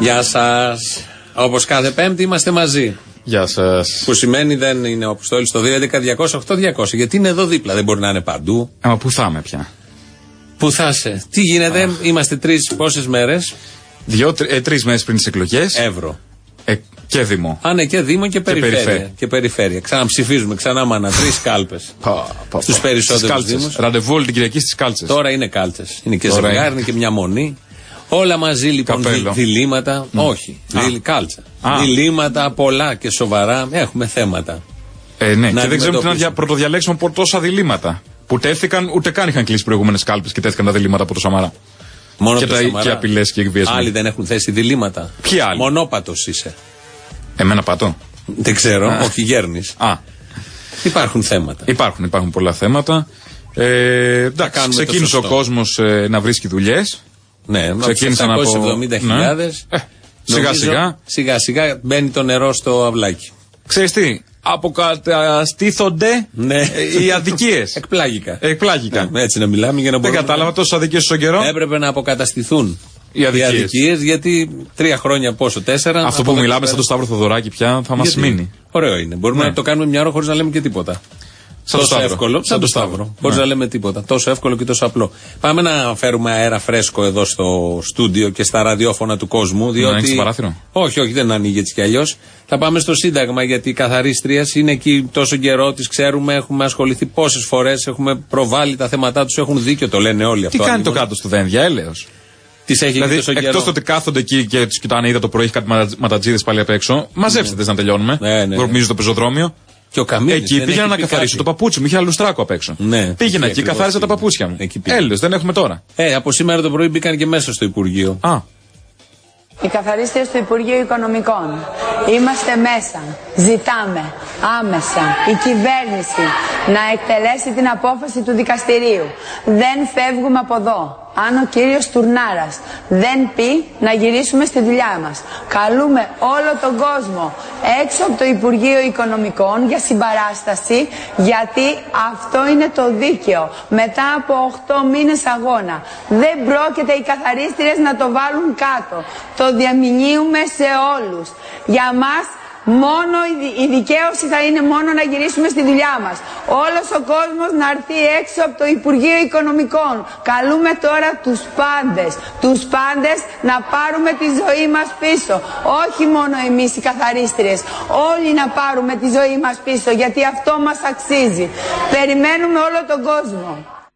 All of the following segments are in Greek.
Γεια σας. Όπως κάθε Πέμπτη είμαστε μαζί. Γεια σας. Που σημαίνει δεν είναι ο Αποστόλης στο 2.11.200.8.200. Γιατί είναι εδώ δίπλα, δεν μπορεί να είναι παντού. Μα πού θα είμαι πια. Πού θα είσαι, τι γίνεται, είμαστε πόσες μέρες. 3 μέρες πριν τις εκλογές. Εύρω. Και Δήμο. Ναι, και Δήμο και περιφέρεια. Ξαναψηφίζουμε, ξανά μάνα. 3 κάλπες. Στους περισσότερους Δήμους. Ραντεβού όλη την Κυριακή στις κάλτσες. Τώρα είναι κάλτσες. Είναι και ζευγάρι, είναι και μια μονή. Όλα μαζί λοιπόν. Διλήμματα. Όχι. Κάλτσα. Διλήμματα πολλά και σοβαρά. Έχουμε θέματα. Ναι, και δεν ξέρουμε τι να πρωτοδιαλέξουμε από τόσα διλήμματα. Που τέθηκαν, ούτε καν είχαν κλείσει προηγούμενες κάλπες και τέθηκαν τα διλήμματα από το Σαμαρά. Μόνο και, και απειλές και εκβιασμοί. Άλλοι δεν έχουν θέσει διλήμματα. Ποιοι άλλοι? Μονόπατος είσαι. Εμένα πατώ. Δεν ξέρω, όχι γέρνεις. Υπάρχουν θέματα. Υπάρχουν πολλά θέματα. Εντάξει, ξεκίνησε ο κόσμος να βρίσκει δουλειές. Ναι, ξεκίνησαν από 70.000. Σιγά σιγά μπαίνει το νερό στο αυλάκι. Ξέρεις τι, αποκαταστήθονται οι αδικίες. Εκπλάγηκα. Έτσι να μιλάμε για να μπορούμε. Δεν κατάλαβα τόσες αδικίες στον καιρό. Έπρεπε να αποκαταστηθούν οι αδικίες, γιατί 3 χρόνια πόσο, 4. Αυτό που μιλάμε σαν το Σταύρο Θοδωράκη πια θα μας μείνει. Ωραίο είναι. Μπορούμε να το κάνουμε μια ώρα χωρίς να λέμε και τίποτα. Τόσο εύκολο, σαν το Σταύρο. Χωρίς να λέμε τίποτα. Τόσο εύκολο και τόσο απλό. Πάμε να φέρουμε αέρα φρέσκο εδώ στο στούντιο και στα ραδιόφωνα του κόσμου. Διότι... Να ανοίξει παράθυρο. Όχι, δεν ανοίγει έτσι κι αλλιώς. Θα πάμε στο Σύνταγμα, γιατί η καθαρίστρια είναι εκεί τόσο καιρό, τις ξέρουμε, έχουμε ασχοληθεί πόσες φορές, έχουμε προβάλει τα θέματα τους, έχουν δίκιο, το λένε όλοι αυτό. Τι κάνει το κάτω του Δένδια, έλεος. Τις έχει δηλαδή, τόσο καιρό. Εκτός ότι κάθονται εκεί και τους κοιτάνε, είδα το πρωί, κάτι ματατζίδες πάλι απ' έξω. Μαζέψτε να τελειώνουμε. Γκροπμίζω το πεζοδρόμιο. Εκεί πήγαινα να καθαρίσω το παπούτσι μου, είχε ένα λουστράκο απ' έξω. Πήγαινα εκεί, καθάρισα τα παπούτσια μου. Έλεος, δεν έχουμε τώρα. Από σήμερα το πρωί μπήκαν και μέσα στο Υπουργείο. Οι καθαρίστριες του Υπουργείου Οικονομικών. Είμαστε μέσα. Ζητάμε άμεσα η κυβέρνηση να εκτελέσει την απόφαση του δικαστηρίου. Δεν φεύγουμε από εδώ. Αν ο κύριος Τουρνάρας δεν πει να γυρίσουμε στη δουλειά μας. Καλούμε όλο τον κόσμο έξω από το Υπουργείο Οικονομικών για συμπαράσταση, γιατί αυτό είναι το δίκαιο. Μετά από 8 μήνες αγώνα δεν πρόκειται οι καθαρίστριες να το βάλουν κάτω. Το διαμηνύουμε σε όλους. Για μας μόνο η δικαίωση θα είναι μόνο να γυρίσουμε στη δουλειά μας. Όλος ο κόσμος να έρθει έξω από το Υπουργείο Οικονομικών. Καλούμε τώρα τους πάντες να πάρουμε τη ζωή μας πίσω. Όχι μόνο εμείς οι καθαρίστριες, όλοι να πάρουμε τη ζωή μας πίσω, γιατί αυτό μας αξίζει. Περιμένουμε όλο τον κόσμο.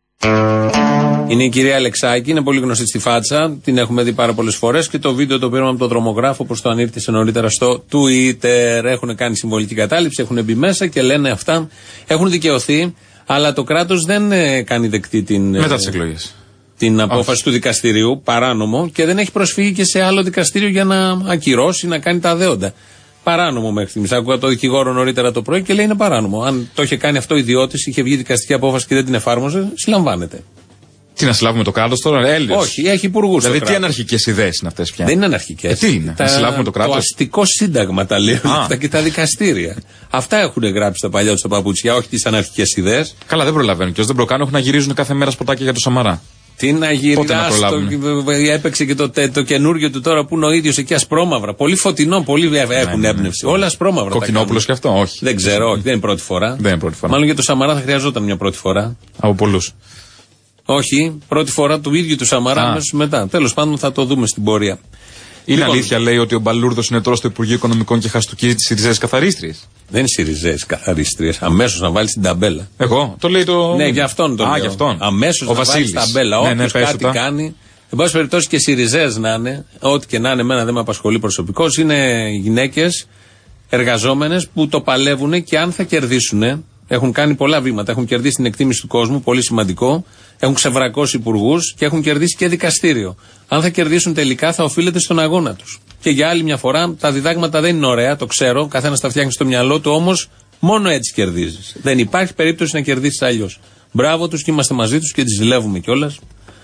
Είναι η κυρία Αλεξάκη, είναι πολύ γνωστή στη φάτσα, την έχουμε δει πάρα πολλές φορές και το βίντεο το πήραμε από τον δρομογράφο, όπως το ανήρτησε νωρίτερα στο Twitter. Έχουν κάνει συμβολική κατάληψη, έχουν μπει μέσα και λένε αυτά, έχουν δικαιωθεί, αλλά το κράτος δεν κάνει δεκτή μετά τις εκλογές την απόφαση του δικαστηρίου, παράνομο, και δεν έχει προσφύγει και σε άλλο δικαστήριο για να ακυρώσει, να κάνει τα αδέοντα. Παράνομο μέχρι στιγμής. Άκουγα το δικηγόρο νωρίτερα το πρωί και λέει είναι παράνομο. Αν το είχε κάνει αυτό ο ιδιώτης, είχε βγει δικαστική απόφαση και δεν την εφάρμοζε, συλλαμβάνεται. Τι να συλλάβουμε το κράτος τώρα, έλεος. Όχι, έχει υπουργούς. Δηλαδή, τι αναρχικές ιδέες είναι αυτές πια. Δεν είναι αναρχικές. Τι είναι, να συλλάβουμε το κράτος. Το αστικό σύνταγμα τα λέει αυτά και τα δικαστήρια. Αυτά έχουν γράψει τα παλιά του στα παπούτσια, όχι τις αναρχικές ιδέες. Καλά, δεν προλαβαίνουν. Και όσοι δεν προκάνουν, έχουν να γυρίζουν κάθε μέρα σποτάκια για το Σαμαρά. Τι να γυρίσει, έπαιξε και το καινούργιο του τώρα που είναι ο ίδιος εκεί ασπρόμαυρα. Πολύ φωτεινό, πολύ έχουν έμπνευση. Όλα ασπρόμαυρα. Κοκκινόπουλος και αυτό, όχι. Δεν ξέρω, όχι, δεν είναι πρώτη φορά. Μάλλον για το Σαμαρά θα χρειαζόταν μια πρώτη φορά. Από πολλούς. Όχι, πρώτη φορά του ίδιου του Σαμαρά αμέσως μετά. Τέλος πάντων θα το δούμε στην πορεία. Είναι αλήθεια, λέει, ότι ο Μπαλούρδος είναι τώρα στο Υπουργείο Οικονομικών και χαστούκίζει τις Σιριζέες καθαρίστριες. Δεν είναι Σιριζέες καθαρίστριες. Αμέσως να βάλει την ταμπέλα. Εγώ, το λέει το. Ναι, για αυτόν τον λέω. Για αυτόν. Αμέσως να βάλει την ταμπέλα. Όποιος κάτι κάνει. Εν πάση περιπτώσει και Σιριζέες να είναι, ό,τι και να είναι, εμένα δεν με απασχολεί προσωπικώς. Είναι γυναίκες εργαζόμενες που το παλεύουν και αν θα κερδίσουν. Έχουν κάνει πολλά βήματα. Έχουν κερδίσει την εκτίμηση του κόσμου, πολύ σημαντικό. Έχουν ξεβρακώσει υπουργούς και έχουν κερδίσει και δικαστήριο. Αν θα κερδίσουν τελικά, θα οφείλεται στον αγώνα τους. Και για άλλη μια φορά, τα διδάγματα δεν είναι ωραία, το ξέρω. Καθένας τα φτιάχνει στο μυαλό του, όμως μόνο έτσι κερδίζεις. Δεν υπάρχει περίπτωση να κερδίσεις αλλιώς. Μπράβο τους και είμαστε μαζί τους και τις ζηλεύουμε κιόλας.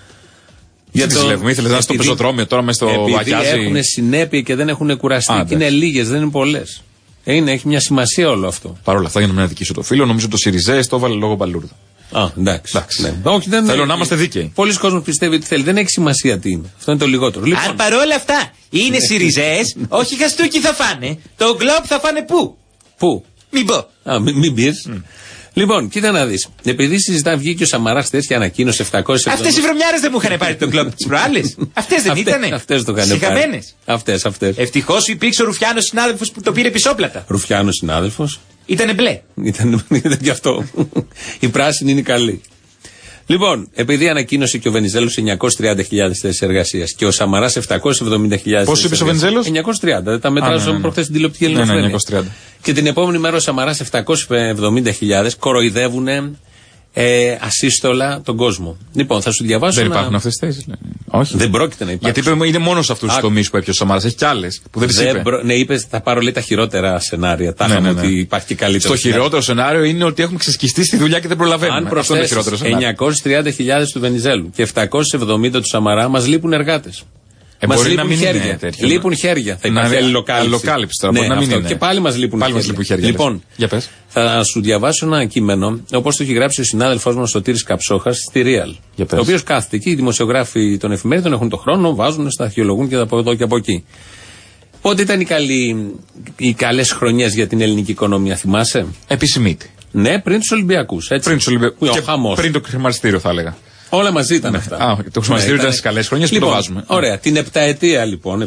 Τι τις ζηλεύουμε, ήθελες να είσαι στο πεζοδρόμιο τώρα μέσα στο βακιάζι. Επειδή έχουν συνέπεια και δεν έχουν κουραστεί. Και είναι λίγες, δεν είναι πολλές. Έχει μια σημασία όλο αυτό. Παρ' όλα αυτά, για να μην αδικήσω το φίλο, νομίζω το Σιριζέες το έβαλε λόγω Μπαλούρδου. Εντάξει. Ναι. Όχι, θέλω να είμαστε δίκαιοι. Πολλοί κόσμοι πιστεύει ότι θέλει. Δεν έχει σημασία τι είναι. Αυτό είναι το λιγότερο. Λοιπόν. Αν παρόλα αυτά είναι ΣΥΡΙΖΑΕΣ, όχι χαστούκι θα φάνε. Το γκλόπ θα φάνε πού? Πού? Μην πω. Μην πεις. Λοιπόν, κοίτα να δεις. Επειδή βγήκε ο Σαμαράς χθες και ανακοίνωσε 770. Αυτές οι βρωμιάρες δεν μου είχαν πάρει τον γκλόπ τις προάλλες. Αυτές δεν ήτανε? Αυτές το είχαν πάρει. Αυτές. Ευτυχώς υπήρξε ο Ρουφιάνος συνάδελφος που το πήρε πισόπλατα. Ρουφιάνος συνάδελφος. Ήτανε μπλε. Ήταν γι' αυτό. Η πράσινη είναι καλή. Λοιπόν, επειδή ανακοίνωσε και ο Βενιζέλος 930.000 θέσεις εργασίας και ο Σαμαράς 770.000. Πόσο είπε ο Βενιζέλος? 930. Τα μετράζω προχθές στην τηλεοπτική Ελληνοφρένεια. Και την επόμενη μέρα ο Σαμαράς 770.000 κοροϊδεύουν ασύστολα τον κόσμο. Λοιπόν, θα σου διαβάσω. Δεν υπάρχουν αυτές τις θέσεις. Όχι. Δεν πρόκειται να υπάρξουν. Γιατί είναι μόνο σε αυτούς τους τομείς που έπιασε ο Σαμαράς. Έχει κι άλλες που δεν τις είπε. Ναι, είπε, θα πάρω λέει τα χειρότερα σενάρια. Τα είχαμε ότι υπάρχει και καλύτερο. Στο χειρότερο σενάριο είναι ότι έχουμε ξεσκιστεί στη δουλειά και δεν προλαβαίνουμε. Αν προσθέσεις 930.000 του Βενιζέλου και 770 του Σαμαρά, μας λείπουν εργάτες. Μας λείπουν χέρια. Λείπουν χέρια. Θα υπάρχει αλληλοκάλυψη τώρα. Μπορεί να μην είναι. Και πάλι μας λείπουν χέρια. Λοιπόν, θα σου διαβάσω ένα κείμενο, όπως το έχει γράψει ο συνάδελφός μας Σωτήρης Καψόχας στη Real. Ο οποίος κάθεται εκεί, οι δημοσιογράφοι των εφημερίδων έχουν το χρόνο, βάζουν, σταθιολογούν και από εδώ και από εκεί. Πότε ήταν οι καλές χρονιές για την ελληνική οικονομία, θυμάσαι? Επισημήτη. Ναι, πριν τους Ολυμπιακούς. Πριν το χρηματιστήριο, θα έλεγα. Όλα μαζί ήταν αυτά. Το χρηματιστήριο ήταν στις καλές χρονιές που το βάζουμε. Ωραία. Την επταετία λοιπόν,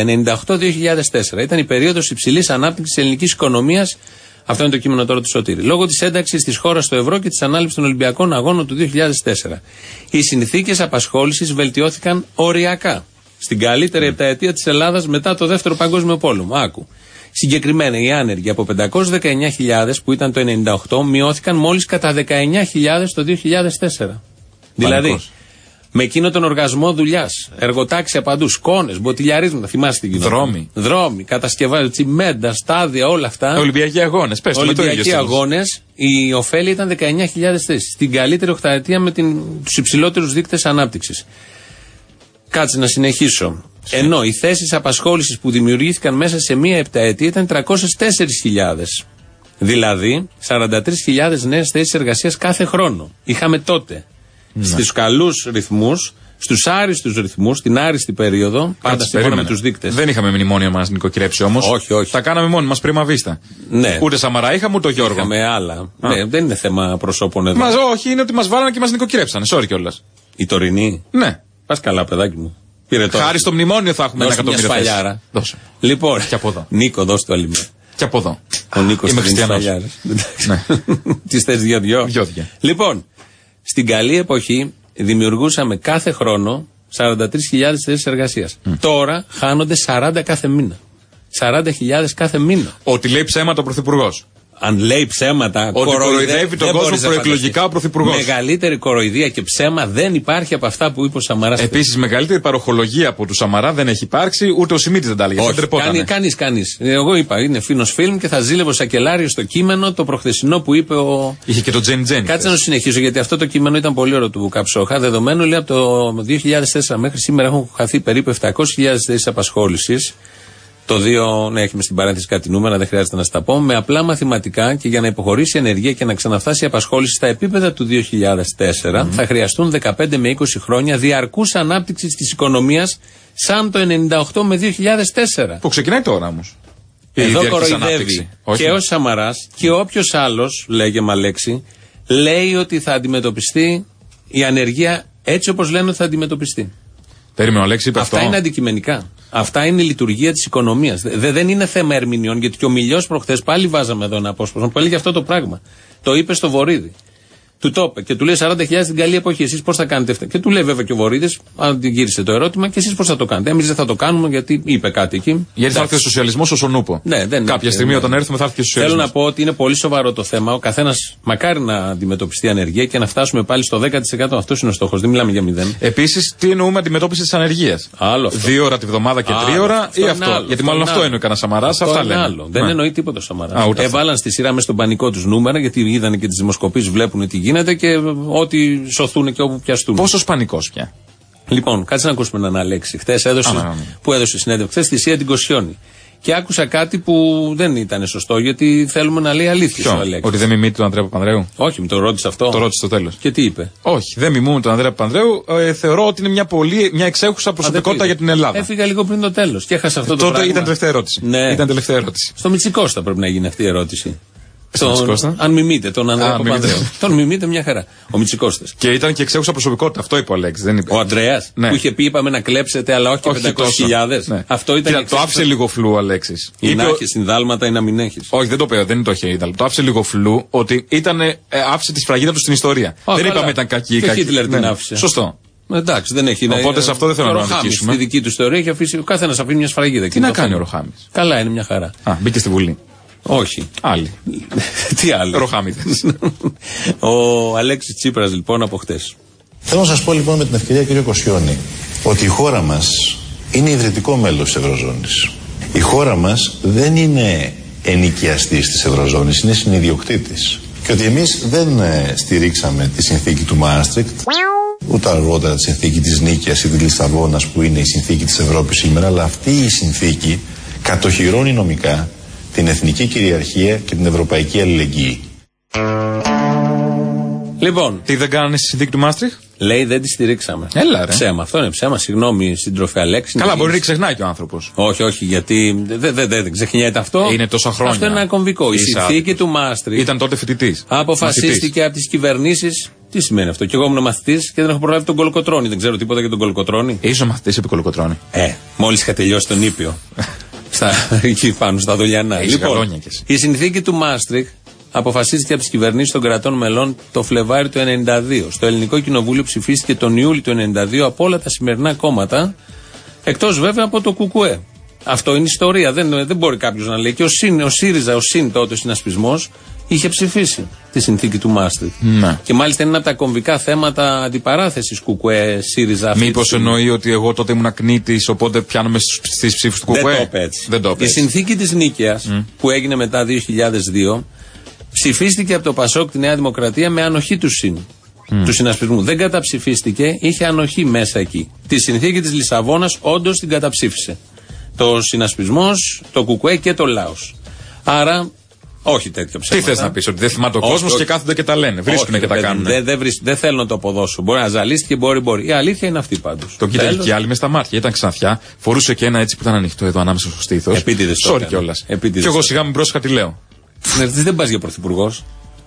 98-2004, ήταν η περίοδος υψηλής ανάπτυξης της ελληνικής οικονομίας. Αυτό είναι το κείμενο τώρα του Σωτήρη. Λόγω της ένταξης της χώρας στο ευρώ και της ανάληψης των Ολυμπιακών Αγώνων του 2004. Οι συνθήκες απασχόλησης βελτιώθηκαν οριακά. Στην καλύτερη επταετία της Ελλάδας μετά το Δεύτερο Παγκόσμιο Πόλεμο. Άκου. Συγκεκριμένα οι άνεργοι από 519.000 που ήταν το 1998 μειώθηκαν μόλις κατά 19.000 το 2004. Δηλαδή, με εκείνο τον οργασμό δουλειάς, εργοτάξια παντού, σκόνες, μποτιλιαρίσματα, θυμάστε τι γινόταν. Δρόμοι, κατασκευές, τσιμέντα, στάδια, όλα αυτά. Ολυμπιακοί αγώνες, πες το. Ολυμπιακοί αγώνες, η ωφέλη ήταν 19.000 θέσεις. Στην καλύτερη οχταετία με τους υψηλότερους δείκτες ανάπτυξης. Κάτσε να συνεχίσω. Ενώ οι θέσεις απασχόλησης που δημιουργήθηκαν μέσα σε μία επταετία ήταν 304.000. Δηλαδή, 43.000 νέες θέσεις εργασίας κάθε χρόνο. Είχαμε τότε. Στους καλούς ρυθμούς, στους άριστους ρυθμούς, την άριστη περίοδο, πάντα σύμφωνα με τους δείκτες. Δεν είχαμε μνημόνια μας νοικοκυρέψει όμως. Όχι. Τα κάναμε μόνοι μας πρίμα βίστα. Ναι. Ούτε Σαμαρά είχαμε, ούτε ο Γιώργο. Είχαμε άλλα. Ναι, δεν είναι θέμα προσώπων εδώ. Όχι, είναι ότι μας βάλανε και μας νοικοκυρέψανε. Sorry κιόλας. Η τωρινή. Ναι. Πας καλά, παιδάκι μου. Χάρη στο μνημόνιο θα έχουμε 1.000.000 θέσεις. Δώσε. Λοιπόν, και από εδώ. Νίκο, δώσε το άλλη μία. Και από εδώ. Ο Νίκος είμαι χριστιανός. Τι θες δυο. Λοιπόν, στην καλή εποχή δημιουργούσαμε κάθε χρόνο 43.000 θέσεις εργασίας. Τώρα χάνονται 40 κάθε μήνα. 40.000 κάθε μήνα. Ότι λέει ψέματα ο Πρωθυπουργός. Αν λέει ψέματα, ότι κοροϊδεύει τον κόσμο προεκλογικά ο Πρωθυπουργός. Μεγαλύτερη κοροϊδία και ψέμα δεν υπάρχει από αυτά που είπε ο Σαμαράς. Επίσης, μεγαλύτερη παροχολογία από του Σαμαρά δεν έχει υπάρξει, ούτε ο Σιμίτης δεν τα έλεγε. Κανείς. Εγώ είπα, είναι φίνος φιλμ και θα ζήλευε ο Σακελάριος στο κείμενο το προχθεσινό που είπε ο. Είχε και το Τζεν. Κάτσε να συνεχίσω, γιατί αυτό το κείμενο ήταν πολύ ωραίο του Καψόχα. Δεδομένου, λέει, από το 2004 μέχρι σήμερα έχουν χαθεί περίπου 700.000 θέσεις απασχόλησης. Το 2, ναι, έχουμε στην παρένθεση κάτι νούμερα, δεν χρειάζεται να στα πω. Με απλά μαθηματικά και για να υποχωρήσει η ενεργεία και να ξαναφτάσει η απασχόληση στα επίπεδα του 2004, θα χρειαστούν 15 με 20 χρόνια διαρκούς ανάπτυξης της οικονομίας, σαν το 98 με 2004. Που ξεκινάει τώρα όμως. Εδώ κοροϊδεύει και ο Σαμαράς και όποιος άλλος, λέγε Μαλέξη, λέει ότι θα αντιμετωπιστεί η ανεργία έτσι όπως λένε ότι θα αντιμετωπιστεί. Περίμενε, Αλέξη, είπε αυτά είναι αντικειμενικά. Αυτά είναι η λειτουργία της οικονομίας. Δεν είναι θέμα ερμηνεών, γιατί και ο Μιλιός προχθές πάλι βάζαμε εδώ ένα απόσπασμα που έλεγε αυτό το πράγμα. Το είπε στο Βορίδη. Του το είπε και του λέει 40.000 στην καλή εποχή. Εσείς πώς θα κάνετε αυτά? Και του λέει βέβαια και ο Βορίδης, αν την γύρισε το ερώτημα, και εσείς πώς θα το κάνετε? Εμείς δεν θα το κάνουμε, γιατί είπε κάτι εκεί. Γιατί θα έρθει ο σοσιαλισμός ως ο νούπο. Ναι, κάποια στιγμή όταν έρθουμε θα έρθει και ο σοσιαλισμός. Θέλω να πω ότι είναι πολύ σοβαρό το θέμα. Ο καθένας μακάρι να αντιμετωπιστεί ανεργία και να φτάσουμε πάλι στο 10%. Αυτός είναι ο στόχος. Δεν μιλάμε για 0. Επίσης, τι εννοούμε αντιμετώπιση της ανεργίας? 2 ώρα τη βδομάδα και 3 ώρα ή αυτό? Γιατί μάλλον αυτό εννοεί κανένα Σαμαράς. Αυτά λένε. Δεν εννοεί τίποτα ο Σαμαράς. Έβαλαν στη σειρά με στον πανικό του νούμερα, γιατί είδαν και τις δημοσκοπήσεις, βλέπουν τι γίνεται και ό,τι σωθούν και όπου πιαστούν. Πόσος πανικός πια? Λοιπόν, κάτσε να ακούσουμε έναν Αλέξη. Χθες που έδωσε συνέντευξη χθες στη Σία την Κοσιόνη. Και άκουσα κάτι που δεν ήταν σωστό, γιατί θέλουμε να λέει αλήθεια ο Αλέξης. Ότι δεν μιμείται τον Ανδρέα Παπανδρέου. Όχι, με το ρώτησε αυτό. Το ρώτησε στο τέλος. Και τι είπε? Όχι, δεν μιμούμε τον Ανδρέα Παπανδρέου. Θεωρώ ότι είναι μια εξέχουσα προσωπικότητα για την Ελλάδα. Έφυγα λίγο πριν το τέλος και έχασα αυτό το πράγμα. Τότε ήταν τελευταία ερώτηση. Ναι. Ήταν τελευταία ερώτηση. Στο Μητσικώστα πρέπει να γίνει αυτή η ερώτηση. Αν μιμείτε τον Ανδρέα Παπανδρέου. Τον μιμείτε μια χαρά. Ο Μητσικώστας. Και ήταν και εξέχουσα προσωπικότητα. Αυτό είπε ο Αλέξης. Ο Ανδρέας. Ναι. Που είχε πει: είπαμε να κλέψετε, αλλά όχι 500.000. Ναι. Αυτό ήταν. Το άφησε λίγο φλού ο Αλέξης. Ή να έχει συνδάλματα ή να μην έχει. Όχι, δεν το είπε, δεν το είχε. Το άφησε λίγο φλού ότι άφησε τη σφραγίδα του στην ιστορία. Δεν είπαμε ήταν κακή. Και Χίτλερ την άφησε. Σωστό. Εντάξει, δεν έχει. Οπότε σε αυτό δεν θέλω να αναλύσουμε. Στη δική του ιστορία έχει αφήσει. Ο καθένας αφήνει μια σφραγίδα. Τι να κάνει ο Ροχάμης? Καλά, είναι μια χαρά. Μπήκε στη Βουλή. Όχι. Άλλοι. Τι άλλοι? Ροχάμιδες. Ο Αλέξης Τσίπρας λοιπόν από χτες. Θέλω να σας πω λοιπόν με την ευκαιρία, κύριε Κοσιόνη, ότι η χώρα μας είναι ιδρυτικό μέλος της Ευρωζώνης. Η χώρα μας δεν είναι ενοικιαστής της Ευρωζώνης, είναι συνειδιοκτήτης. Και ότι εμείς δεν στηρίξαμε τη συνθήκη του Μάστρικτ, ούτε αργότερα τη συνθήκη της Νίκαιας ή της Λισαβόνας που είναι η συνθήκη της Ευρώπης σήμερα, αλλά αυτή η συνθήκη κατοχυρώνει νομικά την εθνική κυριαρχία και την ευρωπαϊκή αλληλεγγύη. Λοιπόν, τι δεν κάνανε στη συνθήκη του Μάστριχ? Λέει δεν τη στηρίξαμε. Έλα, ρε. Ψέμα, αυτό είναι ψέμα. Συγγνώμη, συντροφέα Αλέξη. Καλά, μπορεί να ξεχνάει και ο άνθρωπος. Όχι, γιατί δεν ξεχνιέται αυτό. Είναι τόσα χρόνια. Αυτό είναι ένα κομβικό. Η συνθήκη του Μάστριχ. Ήταν τότε φοιτητής. Αποφασίστηκε από τις κυβερνήσεις. Τι σημαίνει αυτό? Και εγώ ήμουν μαθητής και δεν έχω προλάβει τον Κολοκοτρώνη. Δεν ξέρω τίποτα για τον Κολοκοτρώνη. Είσαι μαθητής επί Κολοκοτρώνη. Μόλις είχα τελειώσει τον Ήπιο. Εκεί πάνω στα Δολιανά. Λοιπόν, η συνθήκη του Μάστριχ αποφασίστηκε από τις κυβερνήσεις των κρατών μελών το Φλεβάρι του 1992. Στο Ελληνικό Κοινοβούλιο ψηφίστηκε τον Ιούλιο του 1992 από όλα τα σημερινά κόμματα, εκτός βέβαια από το ΚΚΕ. Αυτό είναι ιστορία. Δεν μπορεί κάποιος να λέει. Και ο ΣΥΡΙΖΑ, ο ΣΥΝ τότε, ο συνασπισμός, είχε ψηφίσει τη συνθήκη του Μάστριχ. Ναι. Και μάλιστα είναι ένα από τα κομβικά θέματα αντιπαράθεσης ΚΚΕ, ΣΥΡΙΖΑ. Μήπως εννοεί ότι εγώ τότε ήμουν ακνήτης, οπότε πιάνομαι στις ψήφους του ΚΚΕ? Δεν το είπε έτσι. Η συνθήκη της Νίκαιας που έγινε μετά 2002 ψηφίστηκε από το ΠΑΣΟΚ, τη Νέα Δημοκρατία, με ανοχή του ΣΥΝ. Του συνασπισμού. Δεν καταψηφίστηκε, είχε ανοχή μέσα εκεί. Τη συνθήκη της Λισαβόνας όντως την καταψήφισε. Το συνασπισμός, το ΚΚΕ και το Λάος. Άρα, όχι τέτοια ψέματα. Τι θες να πεις, ότι δεν θυμάται ο κόσμος και κάθονται και τα λένε. Βρίσκουν και τα κάνουν. Δεν θέλω να το αποδώσω. Μπορεί να ζαλίστηκε, μπορεί. Η αλήθεια είναι αυτή πάντως. Το κοίταγε και άλλοι μες στα μάτια. Ήταν ξανθιά, φορούσε και ένα έτσι που ήταν ανοιχτό εδώ ανάμεσα στο στήθος. Επίτηδες το έκανε. Κιόλας. Και εγώ σιγά μην πρόσεχα τι λέω. Δεν πας για πρωθυπουργός.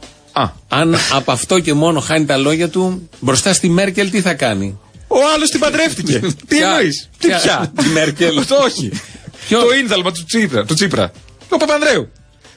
Αν από αυτό και μόνο χάνει τα λόγια του, μπροστά στη Μέρκελ τι θα κάνει? Ο άλλος την παντρεύτηκε. Τι εννοείς? Τι πια? Τη Μέρκελ. Όχι. Το ίνδαλμα του Τσίπρα. Το Παπανδρέου.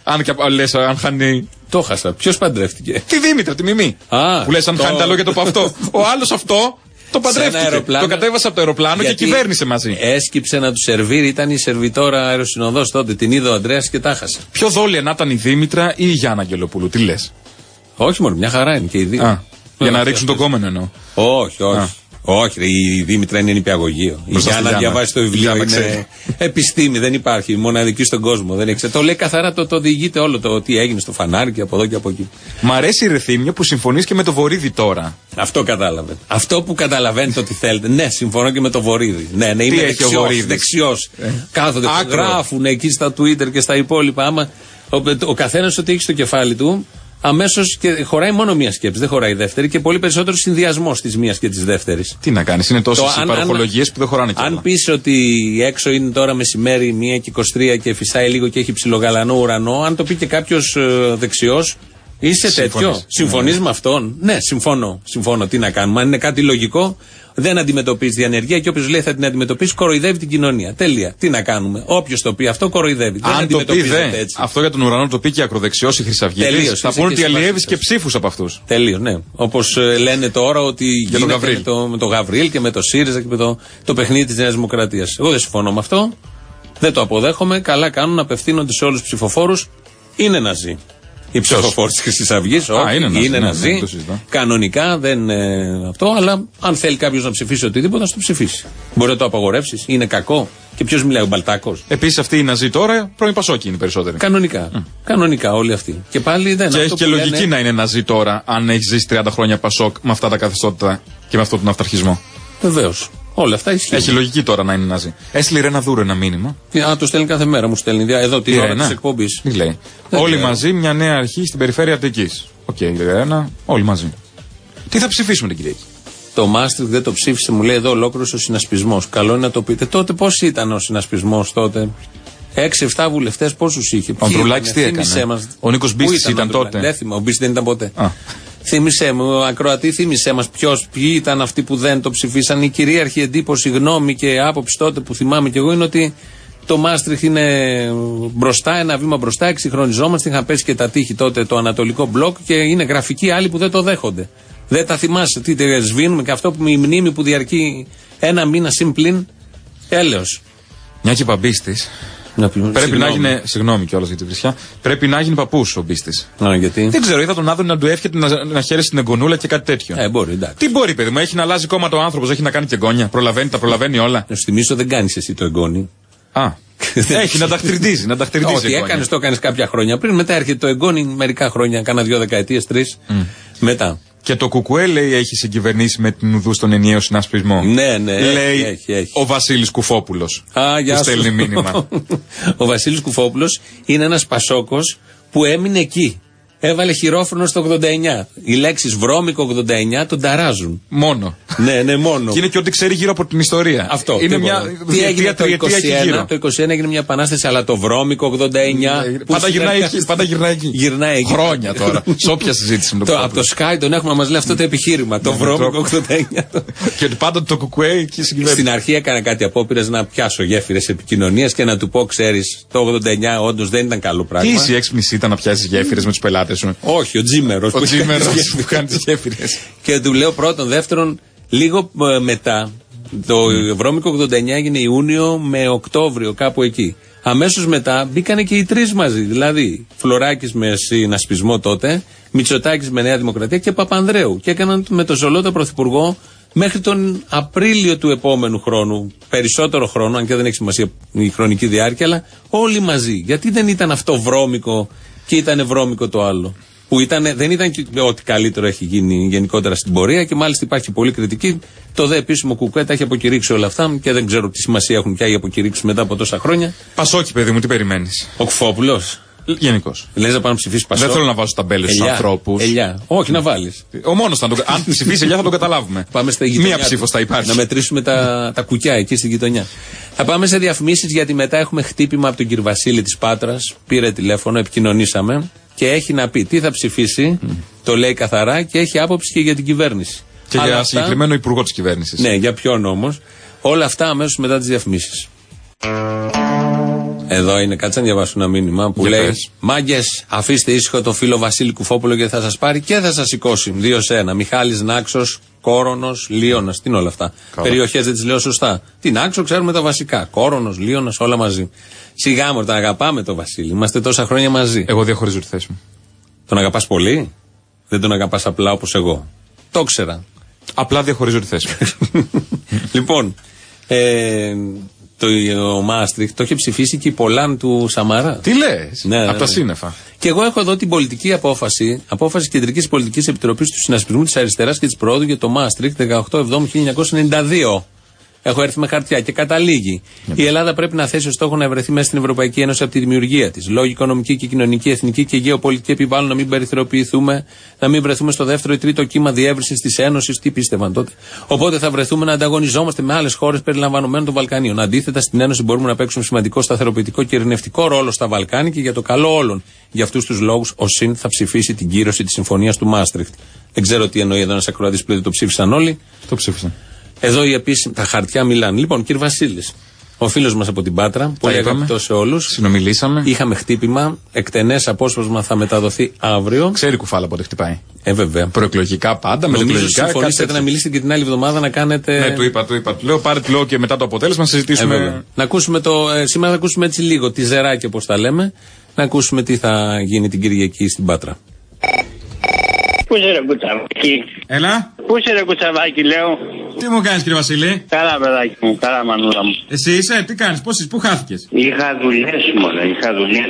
Αν χάνει. Το χάσα. Ποιος παντρεύτηκε? Τη Δήμητρα, τη Μιμή. Που λες αν χάνει τα λόγια του από αυτό. Ο άλλος αυτό το παντρεύτηκε. Το κατέβασε από το αεροπλάνο και κυβέρνησε μαζί. Έσκυψε να του σερβίρει, ήταν η σερβιτόρα αεροσυνοδός τότε. Την είδε ο Ανδρέας και τα χάσε. Πιο δόλια να ήταν η Δήμητρα ή η Γιάννα Αγγελοπούλου, τι λες? Όχι μόνο, μια χαρά είναι και οι δύο. Για να ρίξουν τον κόμενο εννοώ. Όχι. Όχι, η Δήμητρα είναι νηπιαγωγείο. Η Γιάννα διαβάσει το βιβλίο, είναι επιστήμη, δεν υπάρχει, μοναδική στον κόσμο. Το λέει καθαρά, το διηγείται όλο το τι έγινε στο φανάρι και από εδώ και από εκεί. Μ' αρέσει η Ρεθύμνια που συμφωνείς και με το Βορίδη τώρα. Αυτό κατάλαβε. Αυτό που καταλαβαίνετε ότι θέλετε. Ναι, συμφωνώ και με το Βορίδη. Ναι, είμαι δεξιός. Κάθονται, γράφουν εκεί στα Twitter και στα υπόλοιπα. Άμα ο καθένας ό,τι έχει στο κεφάλι του, αμέσως και χωράει μόνο μία σκέψη, δεν χωράει η δεύτερη και πολύ περισσότερο συνδυασμός της μίας και της δεύτερης. Τι να κάνεις, είναι τόσες οι παροχολογίες που δεν χωράνε κιόλας. Αν πεις ότι έξω είναι τώρα μεσημέρι 1:23 και φυσάει λίγο και έχει ψιλογαλανό ουρανό, αν το πει και κάποιος δεξιός, είσαι τέτοιο. Συμφωνείς με αυτόν? Ναι, συμφωνώ. Τι να κάνουμε, αν είναι κάτι λογικό. Δεν αντιμετωπίζει την ανεργία και όποιος λέει θα την αντιμετωπίσει, κοροϊδεύει την κοινωνία. Τέλεια. Τι να κάνουμε. Όποιος το πει αυτό, κοροϊδεύει. Αν το πει έτσι. Αυτό για τον ουρανό το πει και ακροδεξιός η Χρυσαυγίτης. Θα πούνε ότι αλλιεύεις και ψήφους από αυτούς. Τελείως, ναι. Όπως λένε τώρα ότι γίνεται με το Γαβρίλ και με το ΣΥΡΙΖΑ και με το παιχνίδι της Νέας Δημοκρατίας. Εγώ δεν συμφωνώ με αυτό. Δεν το αποδέχομαι. Καλά κάνουν να απευθύνονται σε όλους τους ψηφοφόρους. Είναι ναζί. Οι ψηφοφόροι της Χρυσής Αυγής, όχι, είναι ναζί. Κανονικά δεν είναι αυτό, αλλά αν θέλει κάποιος να ψηφίσει οτιδήποτε, να το ψηφίσει. Μπορεί να το απαγορεύσεις, είναι κακό. Και ποιος μιλάει, ο Μπαλτάκος? Επίσης αυτοί οι ναζί τώρα, πρώην Πασόκοι είναι περισσότεροι. Κανονικά όλοι αυτοί. Και πάλι δεν. Και έχει και λογική να είναι ναζί τώρα, αν έχει ζήσει 30 χρόνια Πασόκ με αυτά τα καθεστώτα και με αυτόν τον αυταρχισμό. Βεβαίως. Όλα αυτά ισχύουν. Έχει λογική τώρα να είναι Ναζί. Έστειλε η Ρένα Δούρο ένα μήνυμα. Το στέλνει κάθε μέρα, μου στέλνει. Εδώ την ώρα της εκπομπής. Τι λέει. Όλοι μαζί, μια νέα αρχή στην περιφέρεια Αττικής. Οκ, Ρένα, όλοι μαζί. Τι θα ψηφίσουμε την Κυριακή? Το Μάστριχτ δεν το ψήφισε, μου λέει εδώ ολόκληρος ο συνασπισμός. Καλό είναι να το πείτε. Τότε πώς ήταν ο συνασπισμός τότε? 6-7 βουλευτές πόσους είχε? Ο Ανδρουλάκης τι έκανε? Ο Νίκος Μπίστης ήταν τότε? Δεν θυμάμαι, ο Μπίστης δεν ήταν ποτέ. Θύμησέ μου, ακροατή, θύμησέ μας ποιοι ήταν αυτοί που δεν το ψηφίσαν. Η κυρίαρχη εντύπωση, γνώμη και άποψη τότε που θυμάμαι κι εγώ είναι ότι το Μάστριχτ είναι μπροστά, ένα βήμα μπροστά, εξυγχρονιζόμαστε. Είχαν πέσει και τα τείχη τότε το Ανατολικό Μπλοκ και είναι γραφικοί άλλοι που δεν το δέχονται. Δεν τα θυμάσαι, τι σβήνουμε και αυτό που η μνήμη που διαρκεί ένα μήνα συμπλήν, έλεος. Μια και Παμπίστης. Πρέπει να γίνει. Συγγνώμη κιόλας για τη βρισιά. Πρέπει να γίνει παππούς ο Μπίστης. Γιατί? Δεν ξέρω, είδα τον Άδωνη να του εύχεται να χαίρεσει την εγγονούλα και κάτι τέτοιο. Μπορεί, εντάξει. Τι μπορεί, παιδί μου, έχει να αλλάζει κόμμα ο άνθρωπος, έχει να κάνει και εγγόνια. Τα προλαβαίνει όλα. Να σου θυμίσω, δεν κάνεις εσύ το εγγόνι. Έχει να ταχτριτίζει. Όχι, το έκανε κάποια χρόνια πριν. Μετά έρχεται το εγγόνι μερικά χρόνια, κάνα 2 δεκαετίες, 3. Μετά. Και το Κουκουέ λέει έχει συγκυβερνήσει με την ουδού στον ενιαίο συνασπισμό. Ναι, λέει έχει. Ο Βασίλης Κουφόπουλος. Που στέλνει μήνυμα. Ο Βασίλης Κουφόπουλος είναι ένας Πασόκος που έμεινε εκεί. Έβαλε χειρόφρονο στο 89. Οι λέξεις βρώμικο 89 τον ταράζουν. Μόνο. Ναι, μόνο. Και είναι και ό,τι ξέρει γύρω από την ιστορία. Αυτό. Είναι μια διετία τριετία. Το 21 έγινε μια επανάσταση, αλλά το βρώμικο 89. Πάντα γυρνάει εκεί. Γυρνάει εκεί. Χρόνια τώρα. Σε όποια συζήτηση με το από το Sky τον έχουμε να μας λέει αυτό το επιχείρημα. Το βρώμικο 89. Και πάντα το κουκουέ εκεί συγκυβερνήσει. Στην αρχή έκανα κάτι απόπειρες να πιάσω γέφυρες επικοινωνίας και να του πω, ξέρεις, το 89 όντως δεν ήταν καλό πράγμα. Τι η έξυπνη ήταν να πιάσει γέφυρες με τους πελάτες? Όχι, ο Τζίμερος που κάνει τις γέφυρες. Και του λέω πρώτον, δεύτερον, λίγο μετά, το βρώμικο 89 έγινε Ιούνιο με Οκτώβριο, κάπου εκεί. Αμέσως μετά μπήκανε και οι τρεις μαζί. Δηλαδή, Φλωράκης με συνασπισμό τότε, Μητσοτάκης με Νέα Δημοκρατία και Παπανδρέου. Και έκαναν με το Ζολότα πρωθυπουργό μέχρι τον Απρίλιο του επόμενου χρόνου. Περισσότερο χρόνο, αν και δεν έχει σημασία η χρονική διάρκεια, αλλά όλοι μαζί. Γιατί δεν ήταν αυτό βρώμικο και ήταν βρώμικο το άλλο? Που δεν ήταν ό,τι καλύτερο έχει γίνει γενικότερα στην πορεία και μάλιστα υπάρχει πολύ κριτική. Το δε επίσημο Κουκουέ τα έχει αποκηρύξει όλα αυτά και δεν ξέρω τι σημασία έχουν πια οι αποκηρύξεις μετά από τόσα χρόνια. Πασόκι, παιδί μου, τι περιμένεις? Ο Κουφόπουλος. Γενικώς. Λες να πάνω ψηφίσει Πασόκ? Δεν θέλω να βάζω ταμπέλες στους ανθρώπους. Όχι, να βάλεις. Ο μόνος αν ψηφίσει ελιά θα τον καταλάβουμε. Πάμε στα γειτονιά. Μία ψήφος θα υπάρχει. Να μετρήσουμε τα κουκιά εκεί στη γειτονιά. Θα πάμε σε διαφημίσεις γιατί μετά έχουμε χτύπημα από τον κύριο Βασίλη της Πάτρας. Πήρε τηλέφωνο, επικοινωνήσαμε και έχει να πει τι θα ψηφίσει. Το λέει καθαρά και έχει άποψη και για την κυβέρνηση. Και για συγκεκριμένο υπουργό της κυβέρνησης. Ναι, για ποιον όμως? Όλα αυτά αμέσως μετά τις διαφημίσεις. Εδώ είναι, κάτσε να διαβάσω ένα μήνυμα που λέει: Μάγκες, αφήστε ήσυχο το φίλο Βασίλη Κουφόπουλο και θα σας πάρει και θα σας σηκώσει. 2-1. Μιχάλης Νάξος, Κόρονος, Λίωνας. Τι είναι όλα αυτά? Περιοχές δεν τις λέω σωστά. Τι Νάξο, ξέρουμε τα βασικά. Κόρονος, Λίωνας, όλα μαζί. Σιγά μου, τον αγαπάμε το Βασίλη. Είμαστε τόσα χρόνια μαζί. Εγώ διαχωρίζω τη θέση μου. Τον αγαπάς πολύ? Δεν τον αγαπάς απλά όπως εγώ? Το ξέρα. Απλά διαχωρίζω τη θέση μου. Λοιπόν. Το Μάστριχτ το είχε ψηφίσει και η Πολάν του Σαμαρά. Τι λες? Ναι, από τα σύννεφα. Και εγώ έχω εδώ την πολιτική απόφαση Κεντρικής Πολιτικής Επιτροπής του Συνασπισμού της Αριστεράς και της Προόδου για το Μάστριχτ 18/7/1992. Έχω έρθει με χαρτιά και καταλήγει. Η Ελλάδα πρέπει να θέσει ως στόχο να βρεθεί μέσα στην Ευρωπαϊκή Ένωση από τη δημιουργία της. Λόγοι οικονομική και κοινωνική, εθνική και γεωπολιτική επιβάλλουν να μην περιθωριοποιηθούμε, να μην βρεθούμε στο δεύτερο ή τρίτο κύμα διεύρυνσης της Ένωσης. Τι πίστευαν τότε? Οπότε θα βρεθούμε να ανταγωνιζόμαστε με άλλες χώρες περιλαμβανομένων των Βαλκανίων. Αντίθετα, στην Ένωση μπορούμε να παίξουμε σημαντικό σταθεροποιητικό και ειρηνευτικό ρόλο στα Βαλκάνια και για το καλό όλων. Για αυτούς τους λόγους, ο ΣΥΝ θα ψηφίσει την κύρωση της συμφωνίας του Μάστριχτ. Δεν ξέρω τι εννοεί εδώ ένας ακροατής που το ψήφισαν όλοι. Το ψήφισαν. Εδώ τα χαρτιά μιλάνε. Λοιπόν, κύριε Βασίλης, ο φίλος μας από την Πάτρα, πολύ αγαπητό σε όλους. Συνομιλήσαμε. Είχαμε χτύπημα. Εκτενές απόσπασμα θα μεταδοθεί αύριο. Ξέρει κουφάλα πότε χτυπάει. Βέβαια. Προεκλογικά πάντα. Νομίζω συμφωνήσατε να μιλήσετε και την άλλη εβδομάδα να κάνετε. Ναι, του είπα. Λέω πάρε τη λόγο και μετά το αποτέλεσμα να συζητήσουμε. Να ακούσουμε σήμερα θα ακούσουμε έτσι λίγο τη ζεράκι όπως τα λέμε. Να ακούσουμε τι θα γίνει την Κυριακή στην Πάτρα. Πού είσαι ρε κουτσαβάκι? Έλα. Πού είσαι ρε κουτσαβάκι, λέω? Τι μου κάνεις κύριε Βασίλη? Καλά παιδάκι μου, καλά μανούλα μου. Εσύ είσαι, τι κάνεις, πού χάθηκες? Είχα δουλειές μόνο, είχα δουλειές.